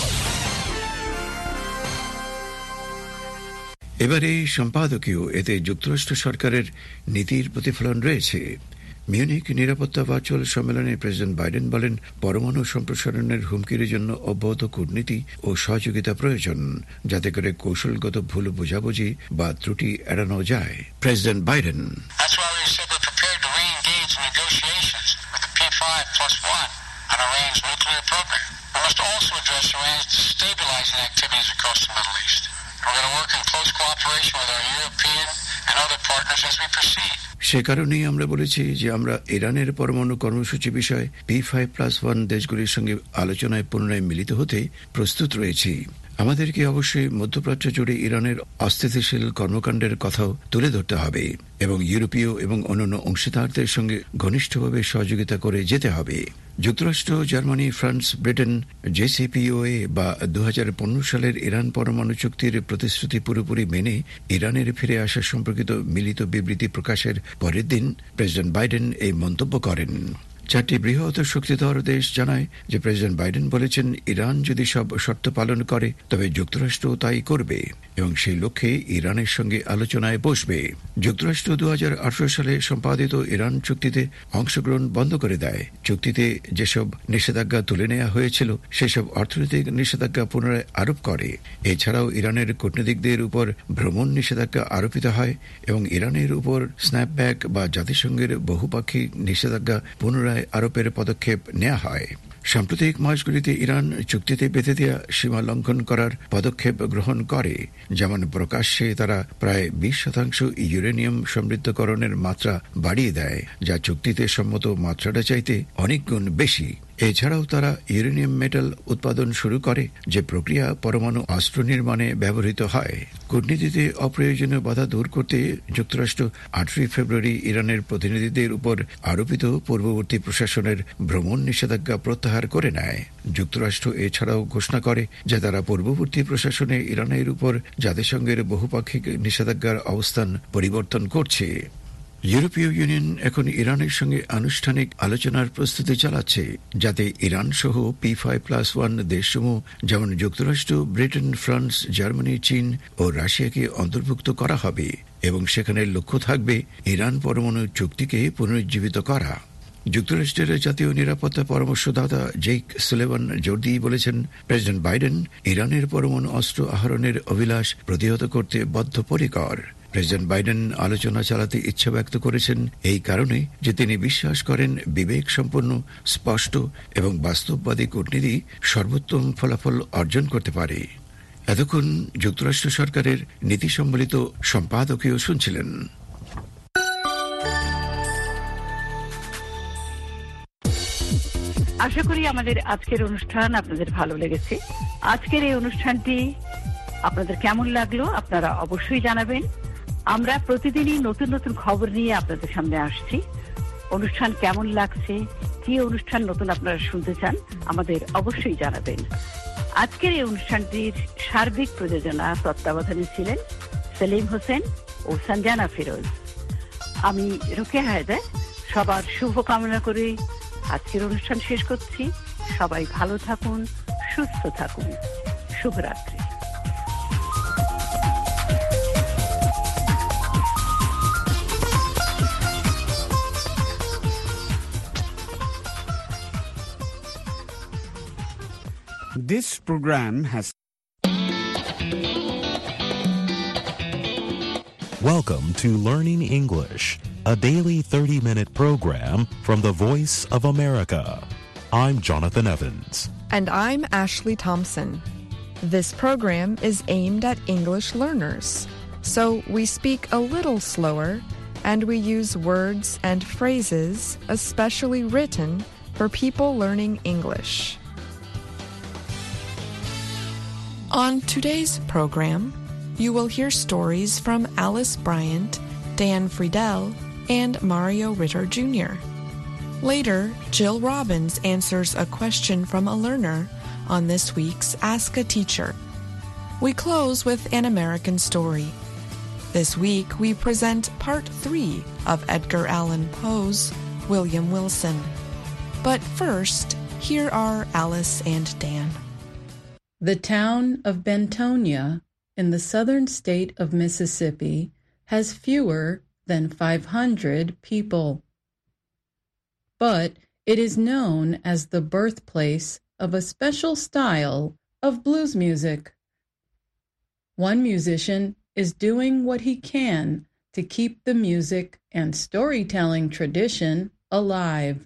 এবারে সম্পাদকীয় এতে যুক্তরাষ্ট্র সরকারের নীতির প্রতিফলন রয়েছে। মিউনিক নিরাপত্তা ভার্চুয়াল সম্মেলনে প্রেসিডেন্ট বাইডেন বলেন, পরমাণু সম্প্রসারণের হুমকির জন্য অব্যাহত কূটনীতি ও সহযোগিতা প্রয়োজন, যাতে করে কৌশলগত ভুল বোঝাবুঝি বা ত্রুটি এড়ানো যায়। প্রেসিডেন্ট বাইডেন সে কারণেই আমরা বলেছি যে আমরা ইরানের পরমাণু কর্মসূচি বিষয়ে P5+1 দেশগুলির সঙ্গে আলোচনায় পুনরায় মিলিত হতে প্রস্তুত রয়েছি। আমাদেরকে অবশ্যই মধ্যপ্রাচ্য জুড়ে ইরানের অস্থিতিশীল কর্মকাণ্ডের কথাও তুলে ধরতে হবে এবং ইউরোপীয় এবং অন্যান্য অংশীদারদের সঙ্গে ঘনিষ্ঠভাবে সহযোগিতা করে যেতে হবে। যুক্তরাষ্ট্র, জার্মানি, ফ্রান্স, ব্রিটেন JCPOA বা 2015 সালের ইরান পরমাণু চুক্তির প্রতিশ্রুতি পুরোপুরি মেনে ইরানের ফিরে আসা সম্পর্কিত মিলিত বিবৃতি প্রকাশের পরের দিন প্রেসিডেন্ট বাইডেন এই মন্তব্য করেন। 4টি বৃহৎ শক্তিধর দেশ জানায় যে প্রেসিডেন্ট বাইডেন বলেছেন, ইরান যদি সব শর্ত পালন করে তবে যুক্তরাষ্ট্র তাই করবে এবং সেই লক্ষ্যে ইরানের সঙ্গে আলোচনায় বসবে। যুক্তরাষ্ট্র 2018 সালে সম্পাদিত ইরান চুক্তিতে অংশগ্রহণ বন্ধ করে দেয়। চুক্তিতে যেসব নিষেধাজ্ঞা তুলে নেওয়া হয়েছিল সেসব অর্থনৈতিক নিষেধাজ্ঞা পুনরায় আরোপ করে। এছাড়াও ইরানের কূটনীতিকদের উপর ভ্রমণ নিষেধাজ্ঞা আরোপিত হয় এবং ইরানের উপর স্ন্যাপব্যাক বা জাতিসংঘের বহুপাক্ষিক নিষেধাজ্ঞা পুনরায় আরোপের পদক্ষেপ নেওয়া হয়। সাম্প্রতিক মাসগুলিতে ইরান চুক্তিতে বেঁধে দেওয়া সীমা লঙ্ঘন করার পদক্ষেপ গ্রহণ করে, যেমন প্রকাশ্যে তারা প্রায় 20% ইউরেনিয়াম সমৃদ্ধকরণের মাত্রা বাড়িয়ে দেয়, যা চুক্তিতে সম্মত মাত্রাটা চাইতে অনেক গুণ বেশি। এছাড়াও তারা ইউরেনিয়াম মেটাল উৎপাদন শুরু করে, যে প্রক্রিয়া পরমাণু অস্ত্র নির্মাণে ব্যবহৃত হয়। কূটনীতিতে অপ্রয়োজনীয় বাধা দূর করতে যুক্তরাষ্ট্র 8 ফেব্রুয়ারি ইরানের প্রতিনিধিদের উপর আরোপিত পূর্ববর্তী প্রশাসনের ভ্রমণ নিষেধাজ্ঞা প্রত্যাহার করে নেয়। যুক্তরাষ্ট্র এছাড়াও ঘোষণা করে যে তারা পূর্ববর্তী প্রশাসনে ইরানের উপর জাতিসংঘের বহুপাক্ষিক নিষেধাজ্ঞার অবস্থান পরিবর্তন করছে। ইউরোপীয় ইউনিয়ন এখন ইরানের সঙ্গে আনুষ্ঠানিক আলোচনার প্রস্তুতি চালাচ্ছে, যাতে ইরান সহ P5+1 দেশসমূহ যেমন যুক্তরাষ্ট্র, ব্রিটেন, ফ্রান্স, জার্মানি, চীন ও রাশিয়াকে অন্তর্ভুক্ত করা হবে এবং সেখানে লক্ষ্য থাকবে ইরান পরমাণু চুক্তিকে পুনরুজ্জীবিত করা। যুক্তরাষ্ট্রের জাতীয় নিরাপত্তা পরামর্শদাতা জেক সুলিভান জোর দিয়ে বলেছেন, প্রেসিডেন্ট বাইডেন ইরানের পরমাণু অস্ত্র আহরণের অভিলাষ প্রতিহত করতে বদ্ধপরিকর। প্রেসিডেন্ট বাইডেন আলোচনা চালাতে ইচ্ছা ব্যক্ত করেছেন এই কারণে যে তিনি বিশ্বাস করেন বিবেক সম্পন্ন, স্পষ্ট এবং বাস্তববাদী কূটনীতি সর্বোত্তম ফলাফল অর্জন করতে পারে। এতক্ষণ যুক্তরাষ্ট্র সরকারের নীতি সম্বলিত সম্পাদকীয় শুনছিলেন। আশা করি আমাদের আজকের অনুষ্ঠান আপনাদের ভালো লেগেছে। আজকের এই অনুষ্ঠানটি আপনাদের কেমন লাগলো আপনারা অবশ্যই জানাবেন। আমরা প্রতিদিনই নতুন নতুন খবর নিয়ে আপনাদের সামনে আসছি। অনুষ্ঠান কেমন লাগছে, কি অনুষ্ঠান নতুন আপনারা শুনতে চান, আমাদের অবশ্যই জানাবেন। আজকের এই অনুষ্ঠানটির সার্বিক প্রযোজনা তত্ত্বাবধানে ছিলেন সেলিম হোসেন ও সঞ্জানা ফিরোজ। আমি রোকেয়া হায়দার সবার শুভ কামনা করে আজকের অনুষ্ঠান শেষ করছি। সবাই ভালো থাকুন, সুস্থ থাকুন। শুভরাত্রি। This program has. Welcome to Learning English, a daily 30-minute program from the Voice of America. I'm Jonathan Evans. And I'm Ashley Thompson. This program is aimed at English learners, so we speak a little slower and we use words and phrases especially written for people learning English. On today's program, you will hear stories from Alice Bryant, Dan Friedel, and Mario Ritter Jr. Later, Jill Robbins answers a question from a learner on this week's Ask a Teacher. We close with an American story. This week, we present Part 3 of Edgar Allan Poe's William Wilson. But first, here are Alice and Dan. The town of Bentonia in the southern state of Mississippi has fewer than 500 people. But it is known as the birthplace of a special style of blues music. One musician is doing what he can to keep the music and storytelling tradition alive.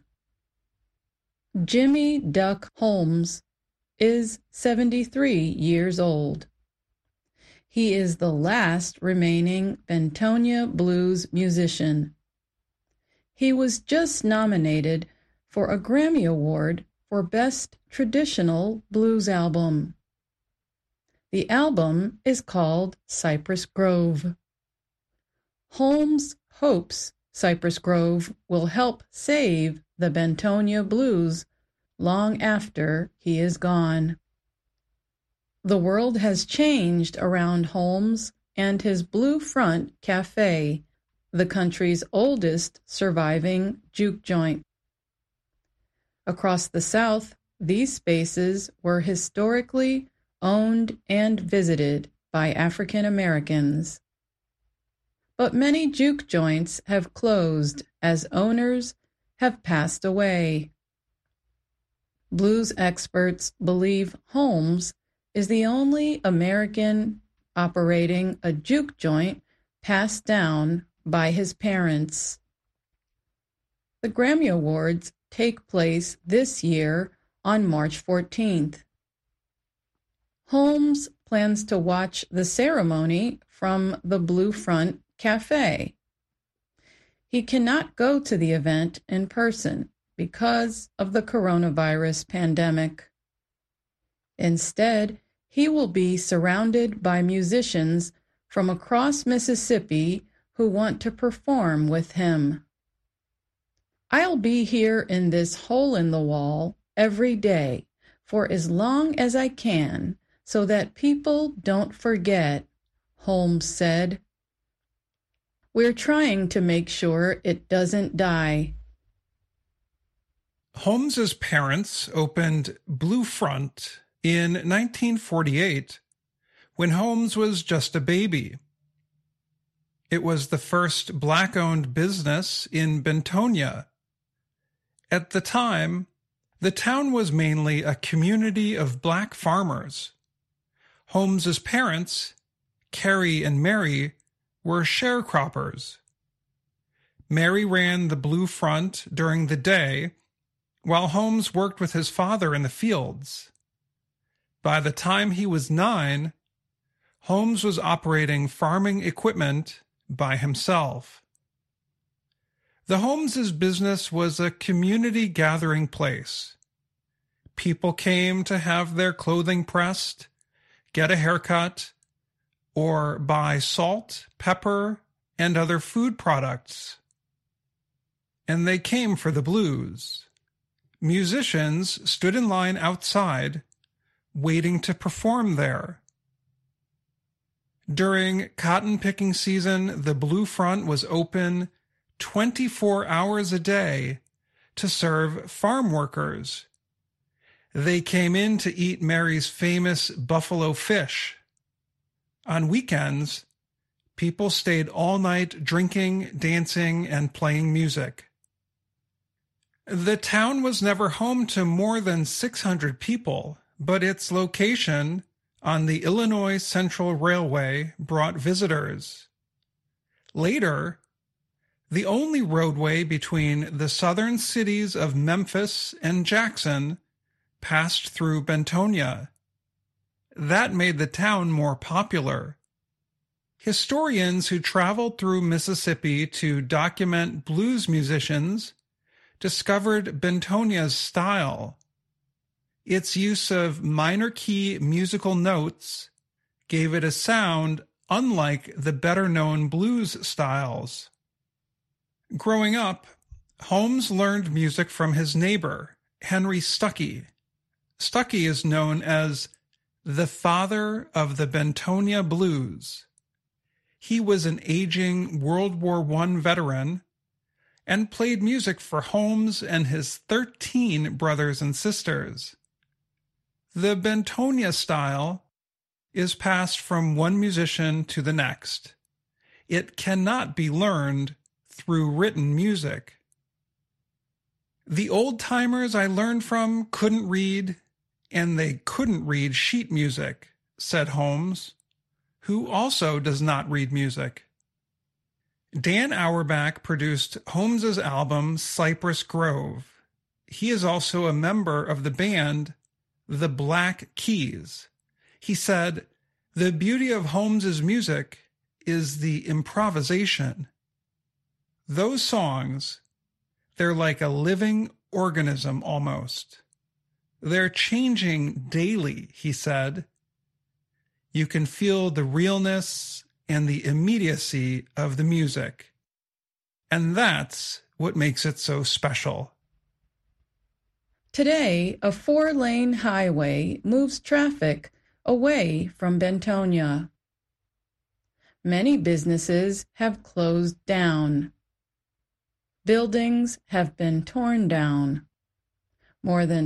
Jimmy Duck Holmes is 73 years old. He is the last remaining Bentonia blues musician. He was just nominated for a Grammy Award for Best Traditional Blues Album. The album is called Cypress Grove. Holmes hopes Cypress Grove will help save the Bentonia blues long after he is gone. The world has changed around Holmes and his Blue Front Cafe, the country's oldest surviving juke joint. Across the South, these spaces were historically owned and visited by African Americans. But many juke joints have closed as owners have passed away. Blues experts believe Holmes is the only American operating a juke joint passed down by his parents. The Grammy Awards take place this year on March 14th. Holmes plans to watch the ceremony from the Blue Front Cafe. He cannot go to the event in person because of the coronavirus pandemic. Instead, he will be surrounded by musicians from across Mississippi who want to perform with him. I'll be here in this hole in the wall every day for as long as I can so that people don't forget, Holmes said. We're trying to make sure it doesn't die. Holmes's parents opened Blue Front in 1948 when Holmes was just a baby. It was the first black-owned business in Bentonia. At the time, the town was mainly a community of black farmers. Holmes's parents, Carrie and Mary, were sharecroppers. Mary ran the Blue Front during the day, while Holmes worked with his father in the fields. By the time he was 9, Holmes was operating farming equipment by himself. The Holmes' business was a community gathering place. people came to have their clothing pressed, get a haircut, or buy salt, pepper, and other food products. And they came for the blues. Musicians stood in line outside, waiting to perform there. During cotton picking season, the Blue Front was open 24 hours a day to serve farm workers. They came in to eat Mary's famous buffalo fish. On weekends, people stayed all night drinking, dancing, and playing music. The town was never home to more than 600 people, but its location on the Illinois Central Railway brought visitors. Later, the only roadway between the southern cities of Memphis and Jackson passed through Bentonia. That made the town more popular. Historians who traveled through Mississippi to document blues musicians discovered Bentonia's style. Its use of minor key musical notes gave it a sound unlike the better-known blues styles. Growing up, Holmes learned music from his neighbor, Henry Stuckey. Stuckey is known as the father of the Bentonia Blues. He was an aging World War I veteran and played music for Holmes and his 13 brothers and sisters. The Bentonia style is passed from one musician to the next. It cannot be learned through written music. The old-timers I learned from couldn't read, and they couldn't read sheet music, said Holmes, who also does not read music. Dan Auerbach produced Holmes's album Cypress Grove. He is also a member of the band The Black Keys. He said, "The beauty of Holmes's music is the improvisation. Those songs, they're like a living organism almost. They're changing daily," he said. "You can feel the realness and the immediacy of the music. And that's what makes it so special." Today, a 4-lane highway moves traffic away from Bentonia. Many businesses have closed down. Buildings have been torn down. More than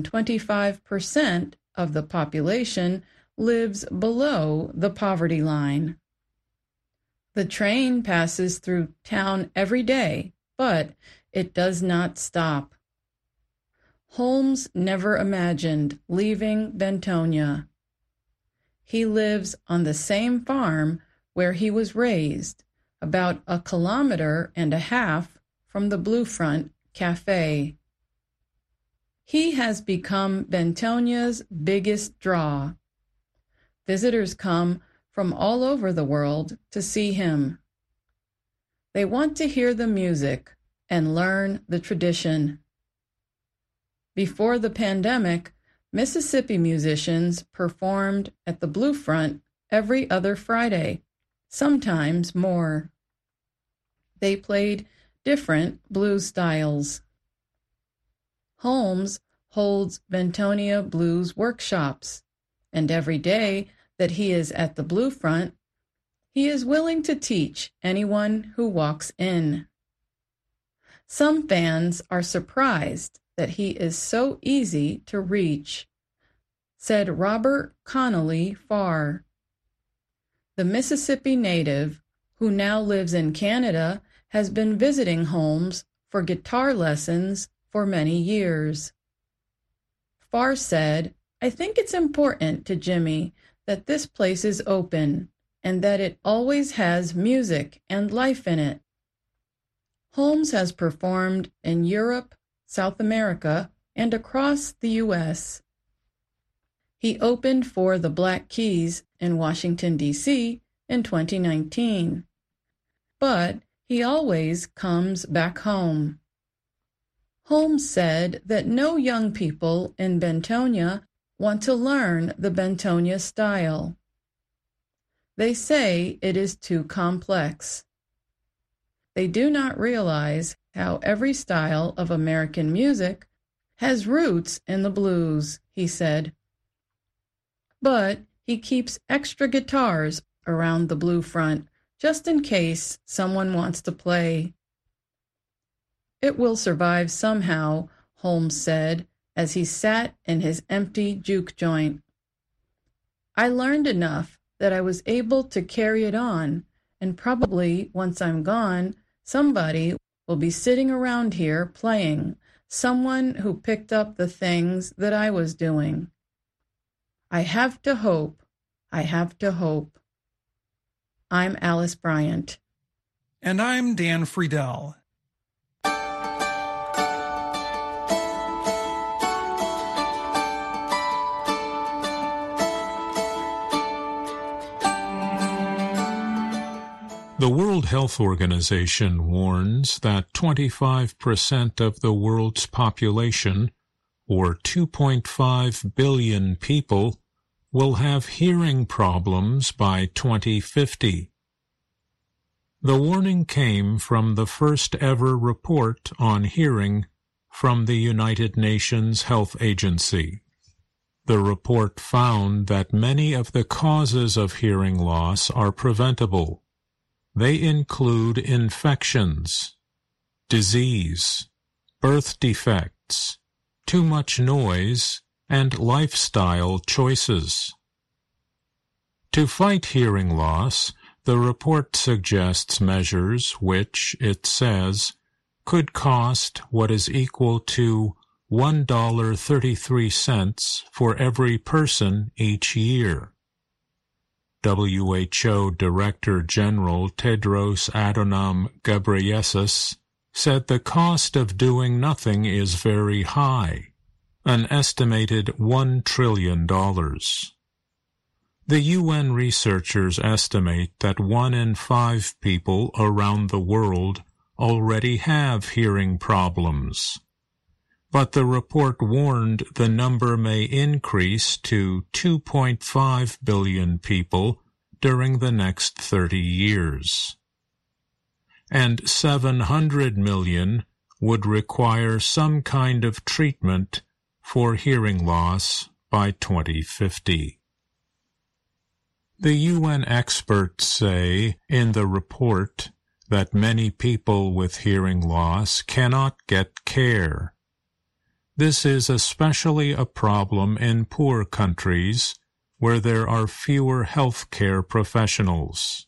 25% of the population lives below the poverty line. The train passes through town every day, but it does not stop. Holmes never imagined leaving Bentonia. He lives on the same farm where he was raised, about 1.5 kilometers from the Blue Front Cafe. He has become Bentonia's biggest draw. Visitors come from all over the world to see him. They want to hear the music and learn the tradition. Before the pandemic, Mississippi musicians performed at the Blue Front every other Friday, sometimes more. They played different blues styles. Holmes holds Bentonia Blues workshops, and every day that he is at the Blue Front, he is willing to teach anyone who walks in. Some fans are surprised that he is so easy to reach, said Robert Connolly Farr. The Mississippi native, who now lives in Canada, has been visiting Holmes for guitar lessons for many years. Farr said, "I think it's important to Jimmy that this place is open and that it always has music and life in it." Holmes has performed in Europe, South America, and across the U.S. He opened for the Black Keys in Washington, D.C. in 2019. But he always comes back home. Holmes said that no young people in Bentonia want to learn the Bentonia style. They say it is too complex. They do not realize how every style of American music has roots in the blues, he said. But he keeps extra guitars around the blue front, just in case someone wants to play. It will survive somehow, Holmes said, as he sat in his empty juke joint. I learned enough that I was able to carry it on, and probably once I'm gone, somebody will be sitting around here playing, someone who picked up the things that I was doing. I have to hope. I have to hope. I'm Alice Bryant. And I'm Dan Friedel. The World Health Organization warns that 25% of the world's population, or 2.5 billion people, will have hearing problems by 2050. The warning came from the first ever report on hearing from the United Nations Health Agency. The report found that many of the causes of hearing loss are preventable. They include infections, disease, birth defects, too much noise, and lifestyle choices. To fight hearing loss, the report suggests measures which, it says, could cost what is equal to $1.33 for every person each year. WHO Director General Tedros Adhanom Ghebreyesus said the cost of doing nothing is very high, an estimated $1 trillion. The UN researchers estimate that 1 in 5 people around the world already have hearing problems. But the report warned the number may increase to 2.5 billion people during the next 30 years. And 700 million would require some kind of treatment for hearing loss by 2050. The UN experts say in the report that many people with hearing loss cannot get care. This is especially a problem in poor countries where there are fewer healthcare professionals.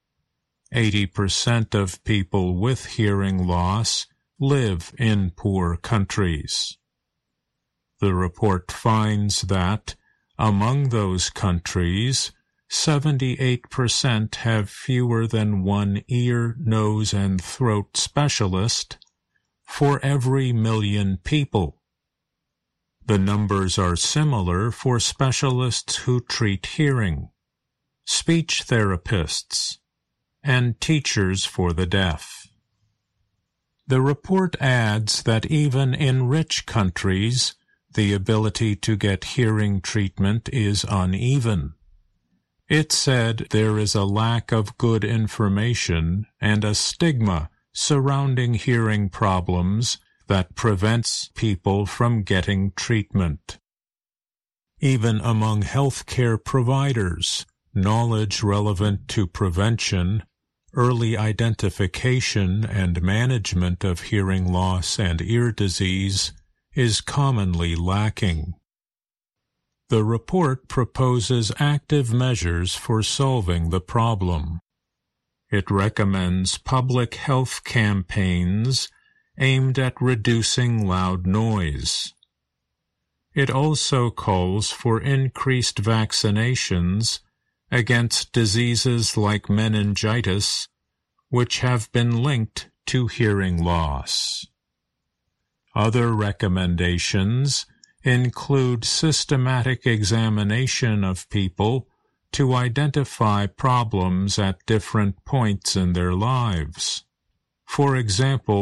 80% of people with hearing loss live in poor countries. The report finds that, among those countries, 78% have fewer than one ear, nose, and throat specialist for every million people. The numbers are similar for specialists who treat hearing, speech therapists, and teachers for the deaf. The report adds that even in rich countries, the ability to get hearing treatment is uneven. It said there is a lack of good information and a stigma surrounding hearing problems that prevents people from getting treatment. Even among healthcare providers, knowledge relevant to prevention, early identification, and management of hearing loss and ear disease is commonly lacking. The report proposes active measures for solving the problem. It recommends public health campaigns aimed at reducing loud noise. It also calls for increased vaccinations against diseases like meningitis, which have been linked to hearing loss. Other recommendations include systematic examination of people to identify problems at different points in their lives. For example,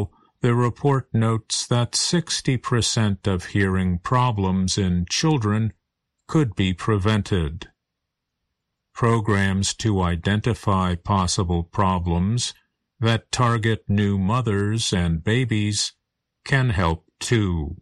the report notes that 60% of hearing problems in children could be prevented. Programs to identify possible problems that target new mothers and babies can help too.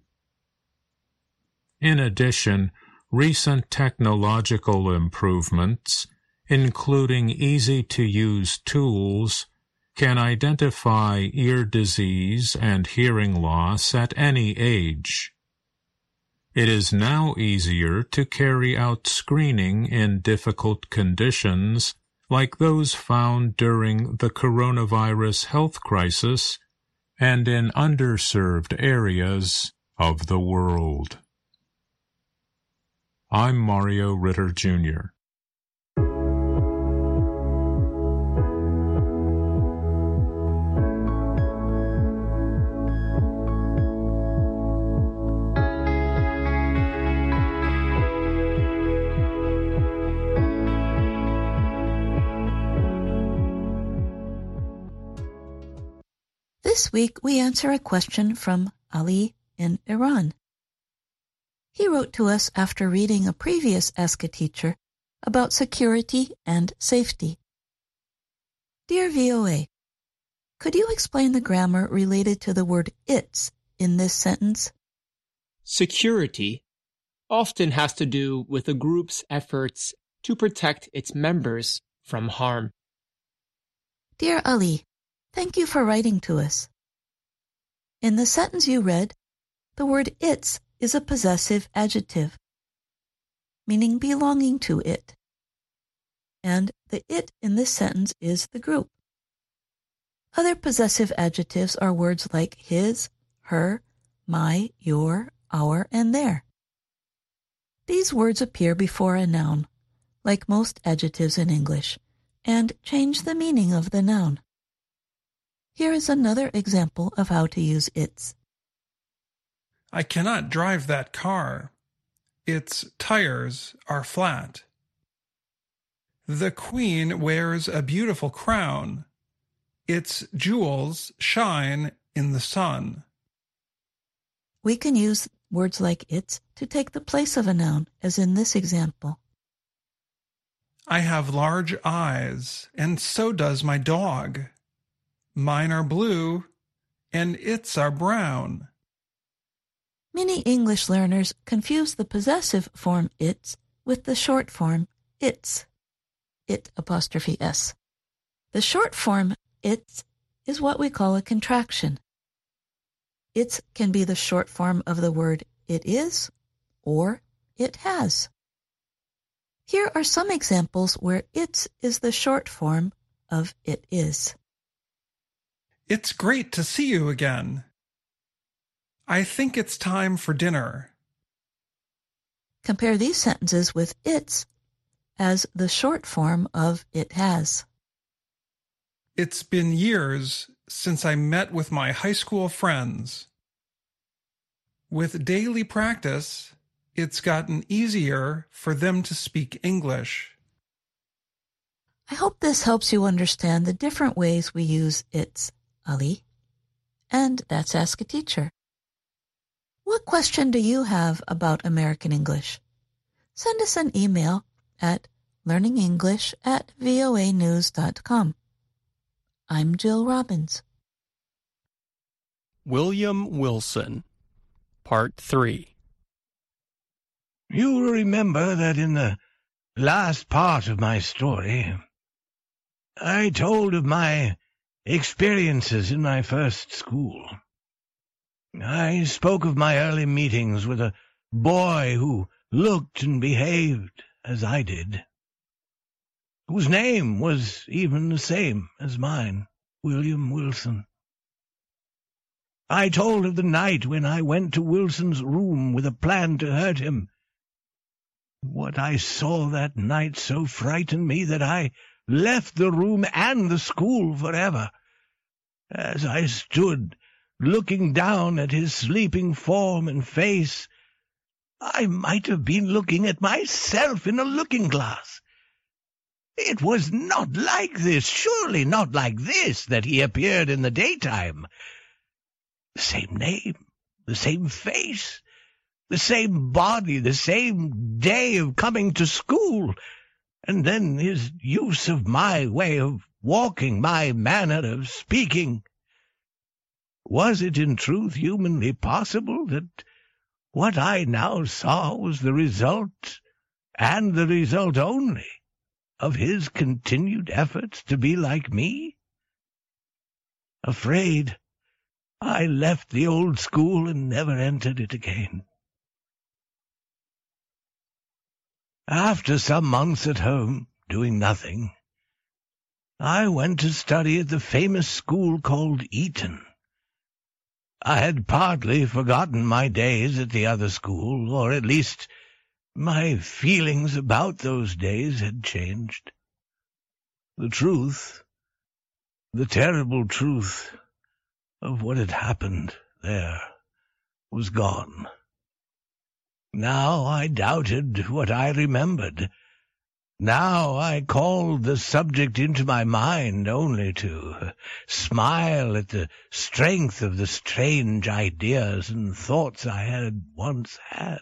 In addition, recent technological improvements, including easy-to-use tools, can identify ear disease and hearing loss at any age. It is now easier to carry out screening in difficult conditions like those found during the coronavirus health crisis and in underserved areas of the world. I'm Mario Ritter, Jr. This week, we answer a question from Ali in Iran. He wrote to us after reading a previous Ask a Teacher about security and safety. Dear VOA, could you explain the grammar related to the word "it's" in this sentence? Security often has to do with a group's efforts to protect its members from harm. Dear Ali, thank you for writing to us. In the sentence you read, the word "it's" is a possessive adjective, meaning belonging to it. And the "it" in this sentence is the group. Other possessive adjectives are words like his, her, my, your, our, and their. These words appear before a noun, like most adjectives in English, and change the meaning of the noun. Here is another example of how to use "it's." I cannot drive that car. Its tires are flat. The Queen wears a beautiful crown. Its jewels shine in the sun. We can use words like "it's" to take the place of a noun, as in this example. I have large eyes, and so does my dog. Mine are blue, and its are brown. Many English learners confuse the possessive form "it's" with the short form "its," it''s. The short form "its" is what we call a contraction. "It's" can be the short form of the word "it is" or "it has." Here are some examples where "it's" is the short form of "it is." It's great to see you again. I think it's time for dinner. Compare these sentences with "it's" as the short form of "it has." It's been years since I met with my high school friends. With daily practice, it's gotten easier for them to speak English. I hope this helps you understand the different ways we use "it's," Ali. And that's Ask a Teacher. What question do you have about American English? Send us an email at learningenglish@voanews.com. I'm Jill Robbins. William Wilson, Part 3. You will remember that in the last part of my story, I told of my experiences in my first school. I spoke of my early meetings with a boy who looked and behaved as I did, whose name was even the same as mine, William Wilson. I told of the night when I went to Wilson's room with a plan to hurt him. What I saw that night so frightened me that I left the room and the school forever. As I stood looking down at his sleeping form and face, I might have been looking at myself in a looking-glass. It was not like this, surely not like this, that he appeared in the daytime. The same name, the same face, the same body, the same day of coming to school, and then his use of my way of walking, my manner of speaking. Was it in truth humanly possible that what I now saw was the result, and the result only, of his continued efforts to be like me? Afraid, I left the old school and never entered it again. After some months at home, doing nothing, I went to study at the famous school called Eton. I had partly forgotten my days at the other school, or at least my feelings about those days had changed. The truth, the terrible truth of what had happened there, was gone. Now I doubted what I remembered. Now I called the subject into my mind only to smile at the strength of the strange ideas and thoughts I had once had.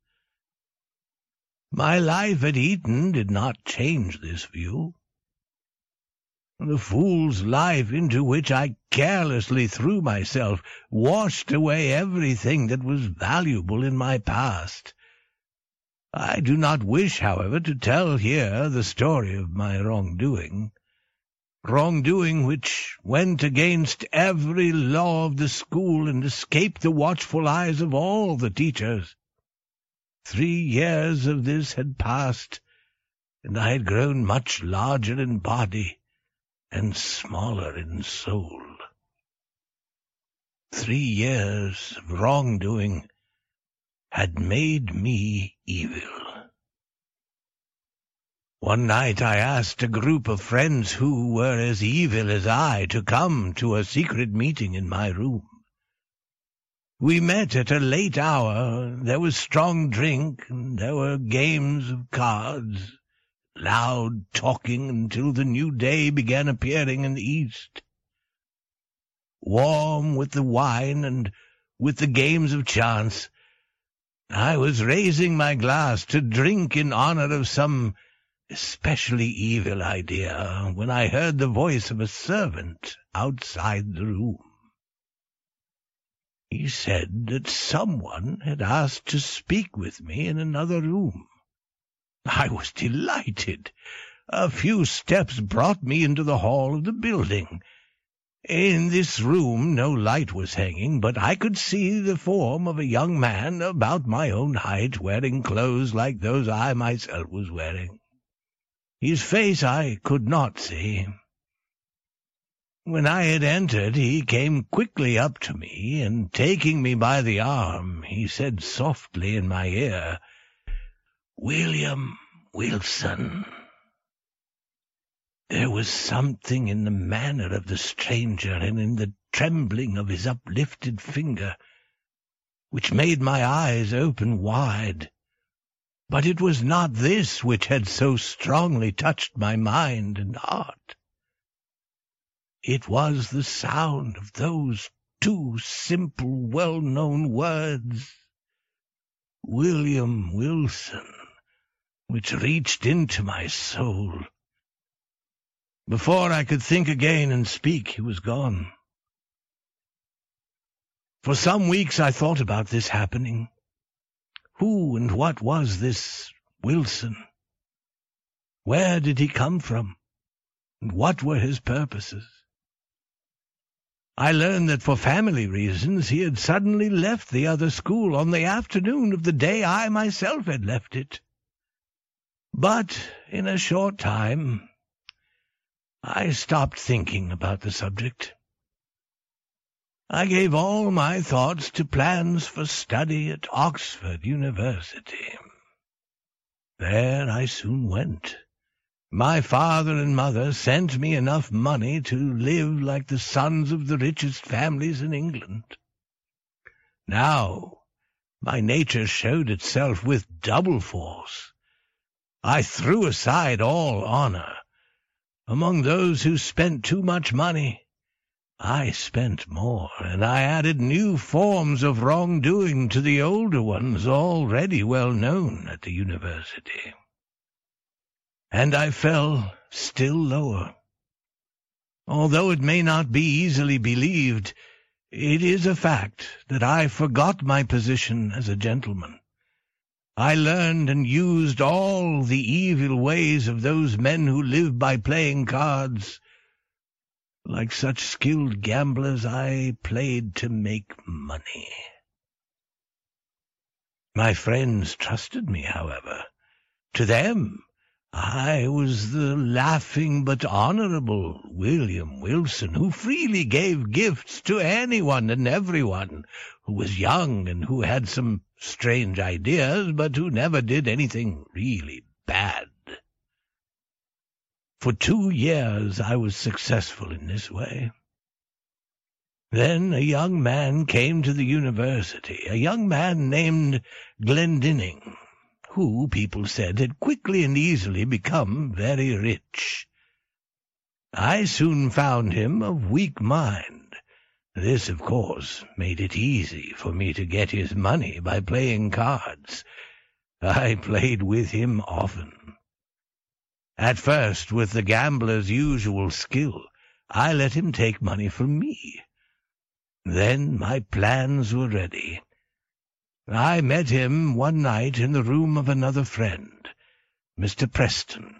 My life at Eton did not change this view. The fool's life into which I carelessly threw myself washed away everything that was valuable in my past. I do not wish, however, to tell here the story of my wrongdoing which went against every law of the school and escaped the watchful eyes of all the teachers. 3 years of this had passed, and I had grown much larger in body and smaller in soul. 3 years of wrongdoing had made me evil. One night I asked a group of friends who were as evil as I to come to a secret meeting in my room. We met at a late hour. There was strong drink, and there were games of cards, loud talking until the new day began appearing in the east. Warm with the wine and with the games of chance, I was raising my glass to drink in honor of some especially evil idea when I heard the voice of a servant outside the room. He said that someone had asked to speak with me in another room. I was delighted. A few steps brought me into the hall of the building. In this room no light was hanging, but I could see the form of a young man about my own height, wearing clothes like those I myself was wearing. His face I could not see. When I had entered, he came quickly up to me, and taking me by the arm, he said softly in my ear, "William Wilson." There was something in the manner of the stranger and in the trembling of his uplifted finger which made my eyes open wide. But it was not this which had so strongly touched my mind and heart. It was the sound of those 2 simple, well-known words, William Wilson, which reached into my soul. Before I could think again and speak, he was gone. For some weeks I thought about this happening. Who and what was this Wilson? Where did he come from? And what were his purposes? I learned that for family reasons he had suddenly left the other school on the afternoon of the day I myself had left it. But in a short time I stopped thinking about the subject. I gave all my thoughts to plans for study at Oxford University. There I soon went. My father and mother sent me enough money to live like the sons of the richest families in England. Now my nature showed itself with double force. I threw aside all honor. Among those who spent too much money, I spent more, and I added new forms of wrongdoing to the older ones already well known at the university. And I fell still lower. Although it may not be easily believed, it is a fact that I forgot my position as a gentleman. I learned and used all the evil ways of those men who live by playing cards. Like such skilled gamblers, I played to make money. My friends trusted me, however. To them, I was the laughing but honorable William Wilson, who freely gave gifts to anyone and everyone who was young and who had some strange ideas, but who never did anything really bad. For 2 years I was successful in this way. Then a young man came to the university, a young man named Glendinning, who, people said, had quickly and easily become very rich. I soon found him of weak mind. This, of course, made it easy for me to get his money by playing cards. I played with him often. At first, with the gambler's usual skill, I let him take money from me. Then my plans were ready. I met him one night in the room of another friend, Mr. Preston.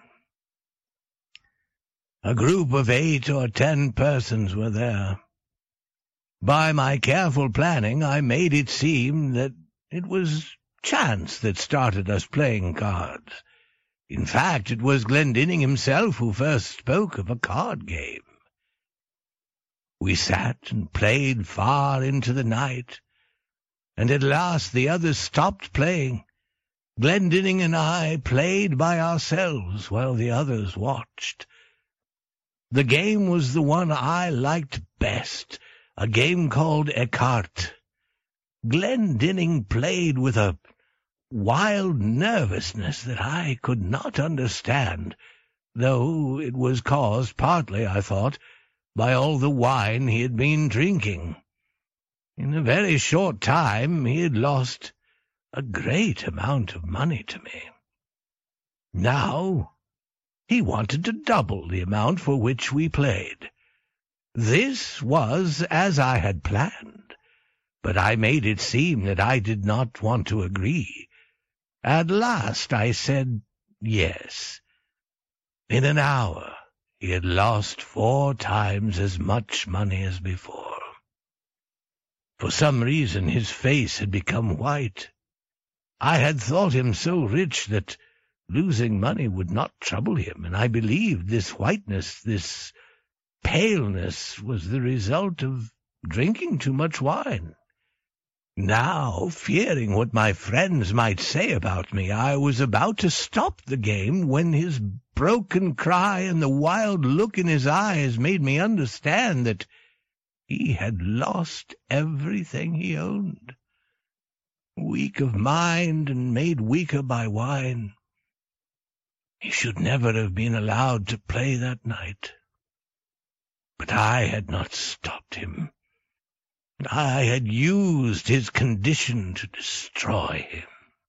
A group of 8 or 10 persons were there. By my careful planning, I made it seem that it was chance that started us playing cards. In fact, it was Glendinning himself who first spoke of a card game. We sat and played far into the night, and at last the others stopped playing. Glendinning and I played by ourselves while the others watched. The game was the one I liked best, a game called écarté. Glendinning played with a wild nervousness that I could not understand, though it was caused partly, I thought, by all the wine he had been drinking. In a very short time he had lost a great amount of money to me. Now he wanted to double the amount for which we played. This was as I had planned, but I made it seem that I did not want to agree. At last I said yes. In an hour he had lost 4 times as much money as before. For some reason his face had become white. I had thought him so rich that losing money would not trouble him, and I believed this whiteness, this paleness, was the result of drinking too much wine. Now, fearing what my friends might say about me, I was about to stop the game when his broken cry and the wild look in his eyes made me understand that he had lost everything he owned. Weak of mind and made weaker by wine, he should never have been allowed to play that night. But I had not stopped him. I had used his condition to destroy him.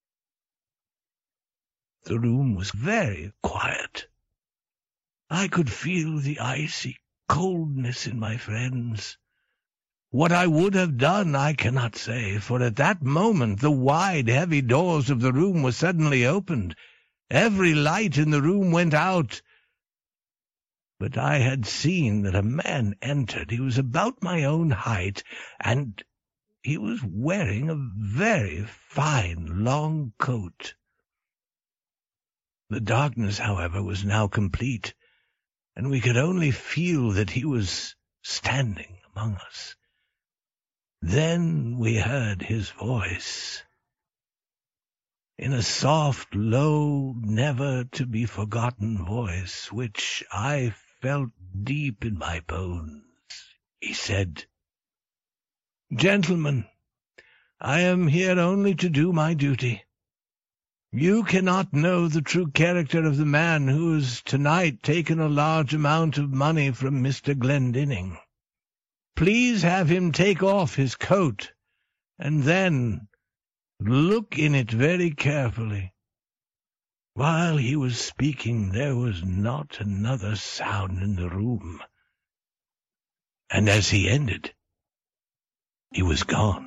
The room was very quiet. I could feel the icy coldness in my friends. What I would have done I cannot say, for at that moment the wide, heavy doors of the room were suddenly opened. Every light in the room went out. But I had seen that a man entered. He was about my own height, and he was wearing a very fine long coat. The darkness, however, was now complete, and we could only feel that he was standing among us. Then we heard his voice. In a soft, low, never-to-be-forgotten voice, which I felt deep in my bones, he said, "Gentlemen, I am here only to do my duty. You cannot know the true character of the man who has tonight taken a large amount of money from Mr. Glendinning. please have him take off his coat and then look in it very carefully. While he was speaking, there was not another sound in the room. And as he ended, he was gone.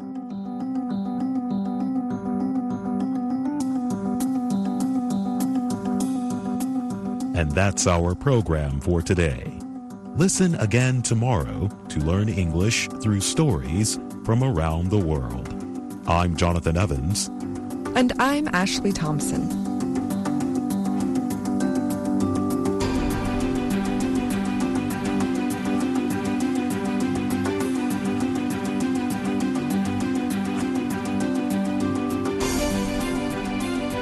And that's our program for today. Listen again tomorrow to learn English through stories from around the world. I'm Jonathan Evans. And I'm Ashley Thompson.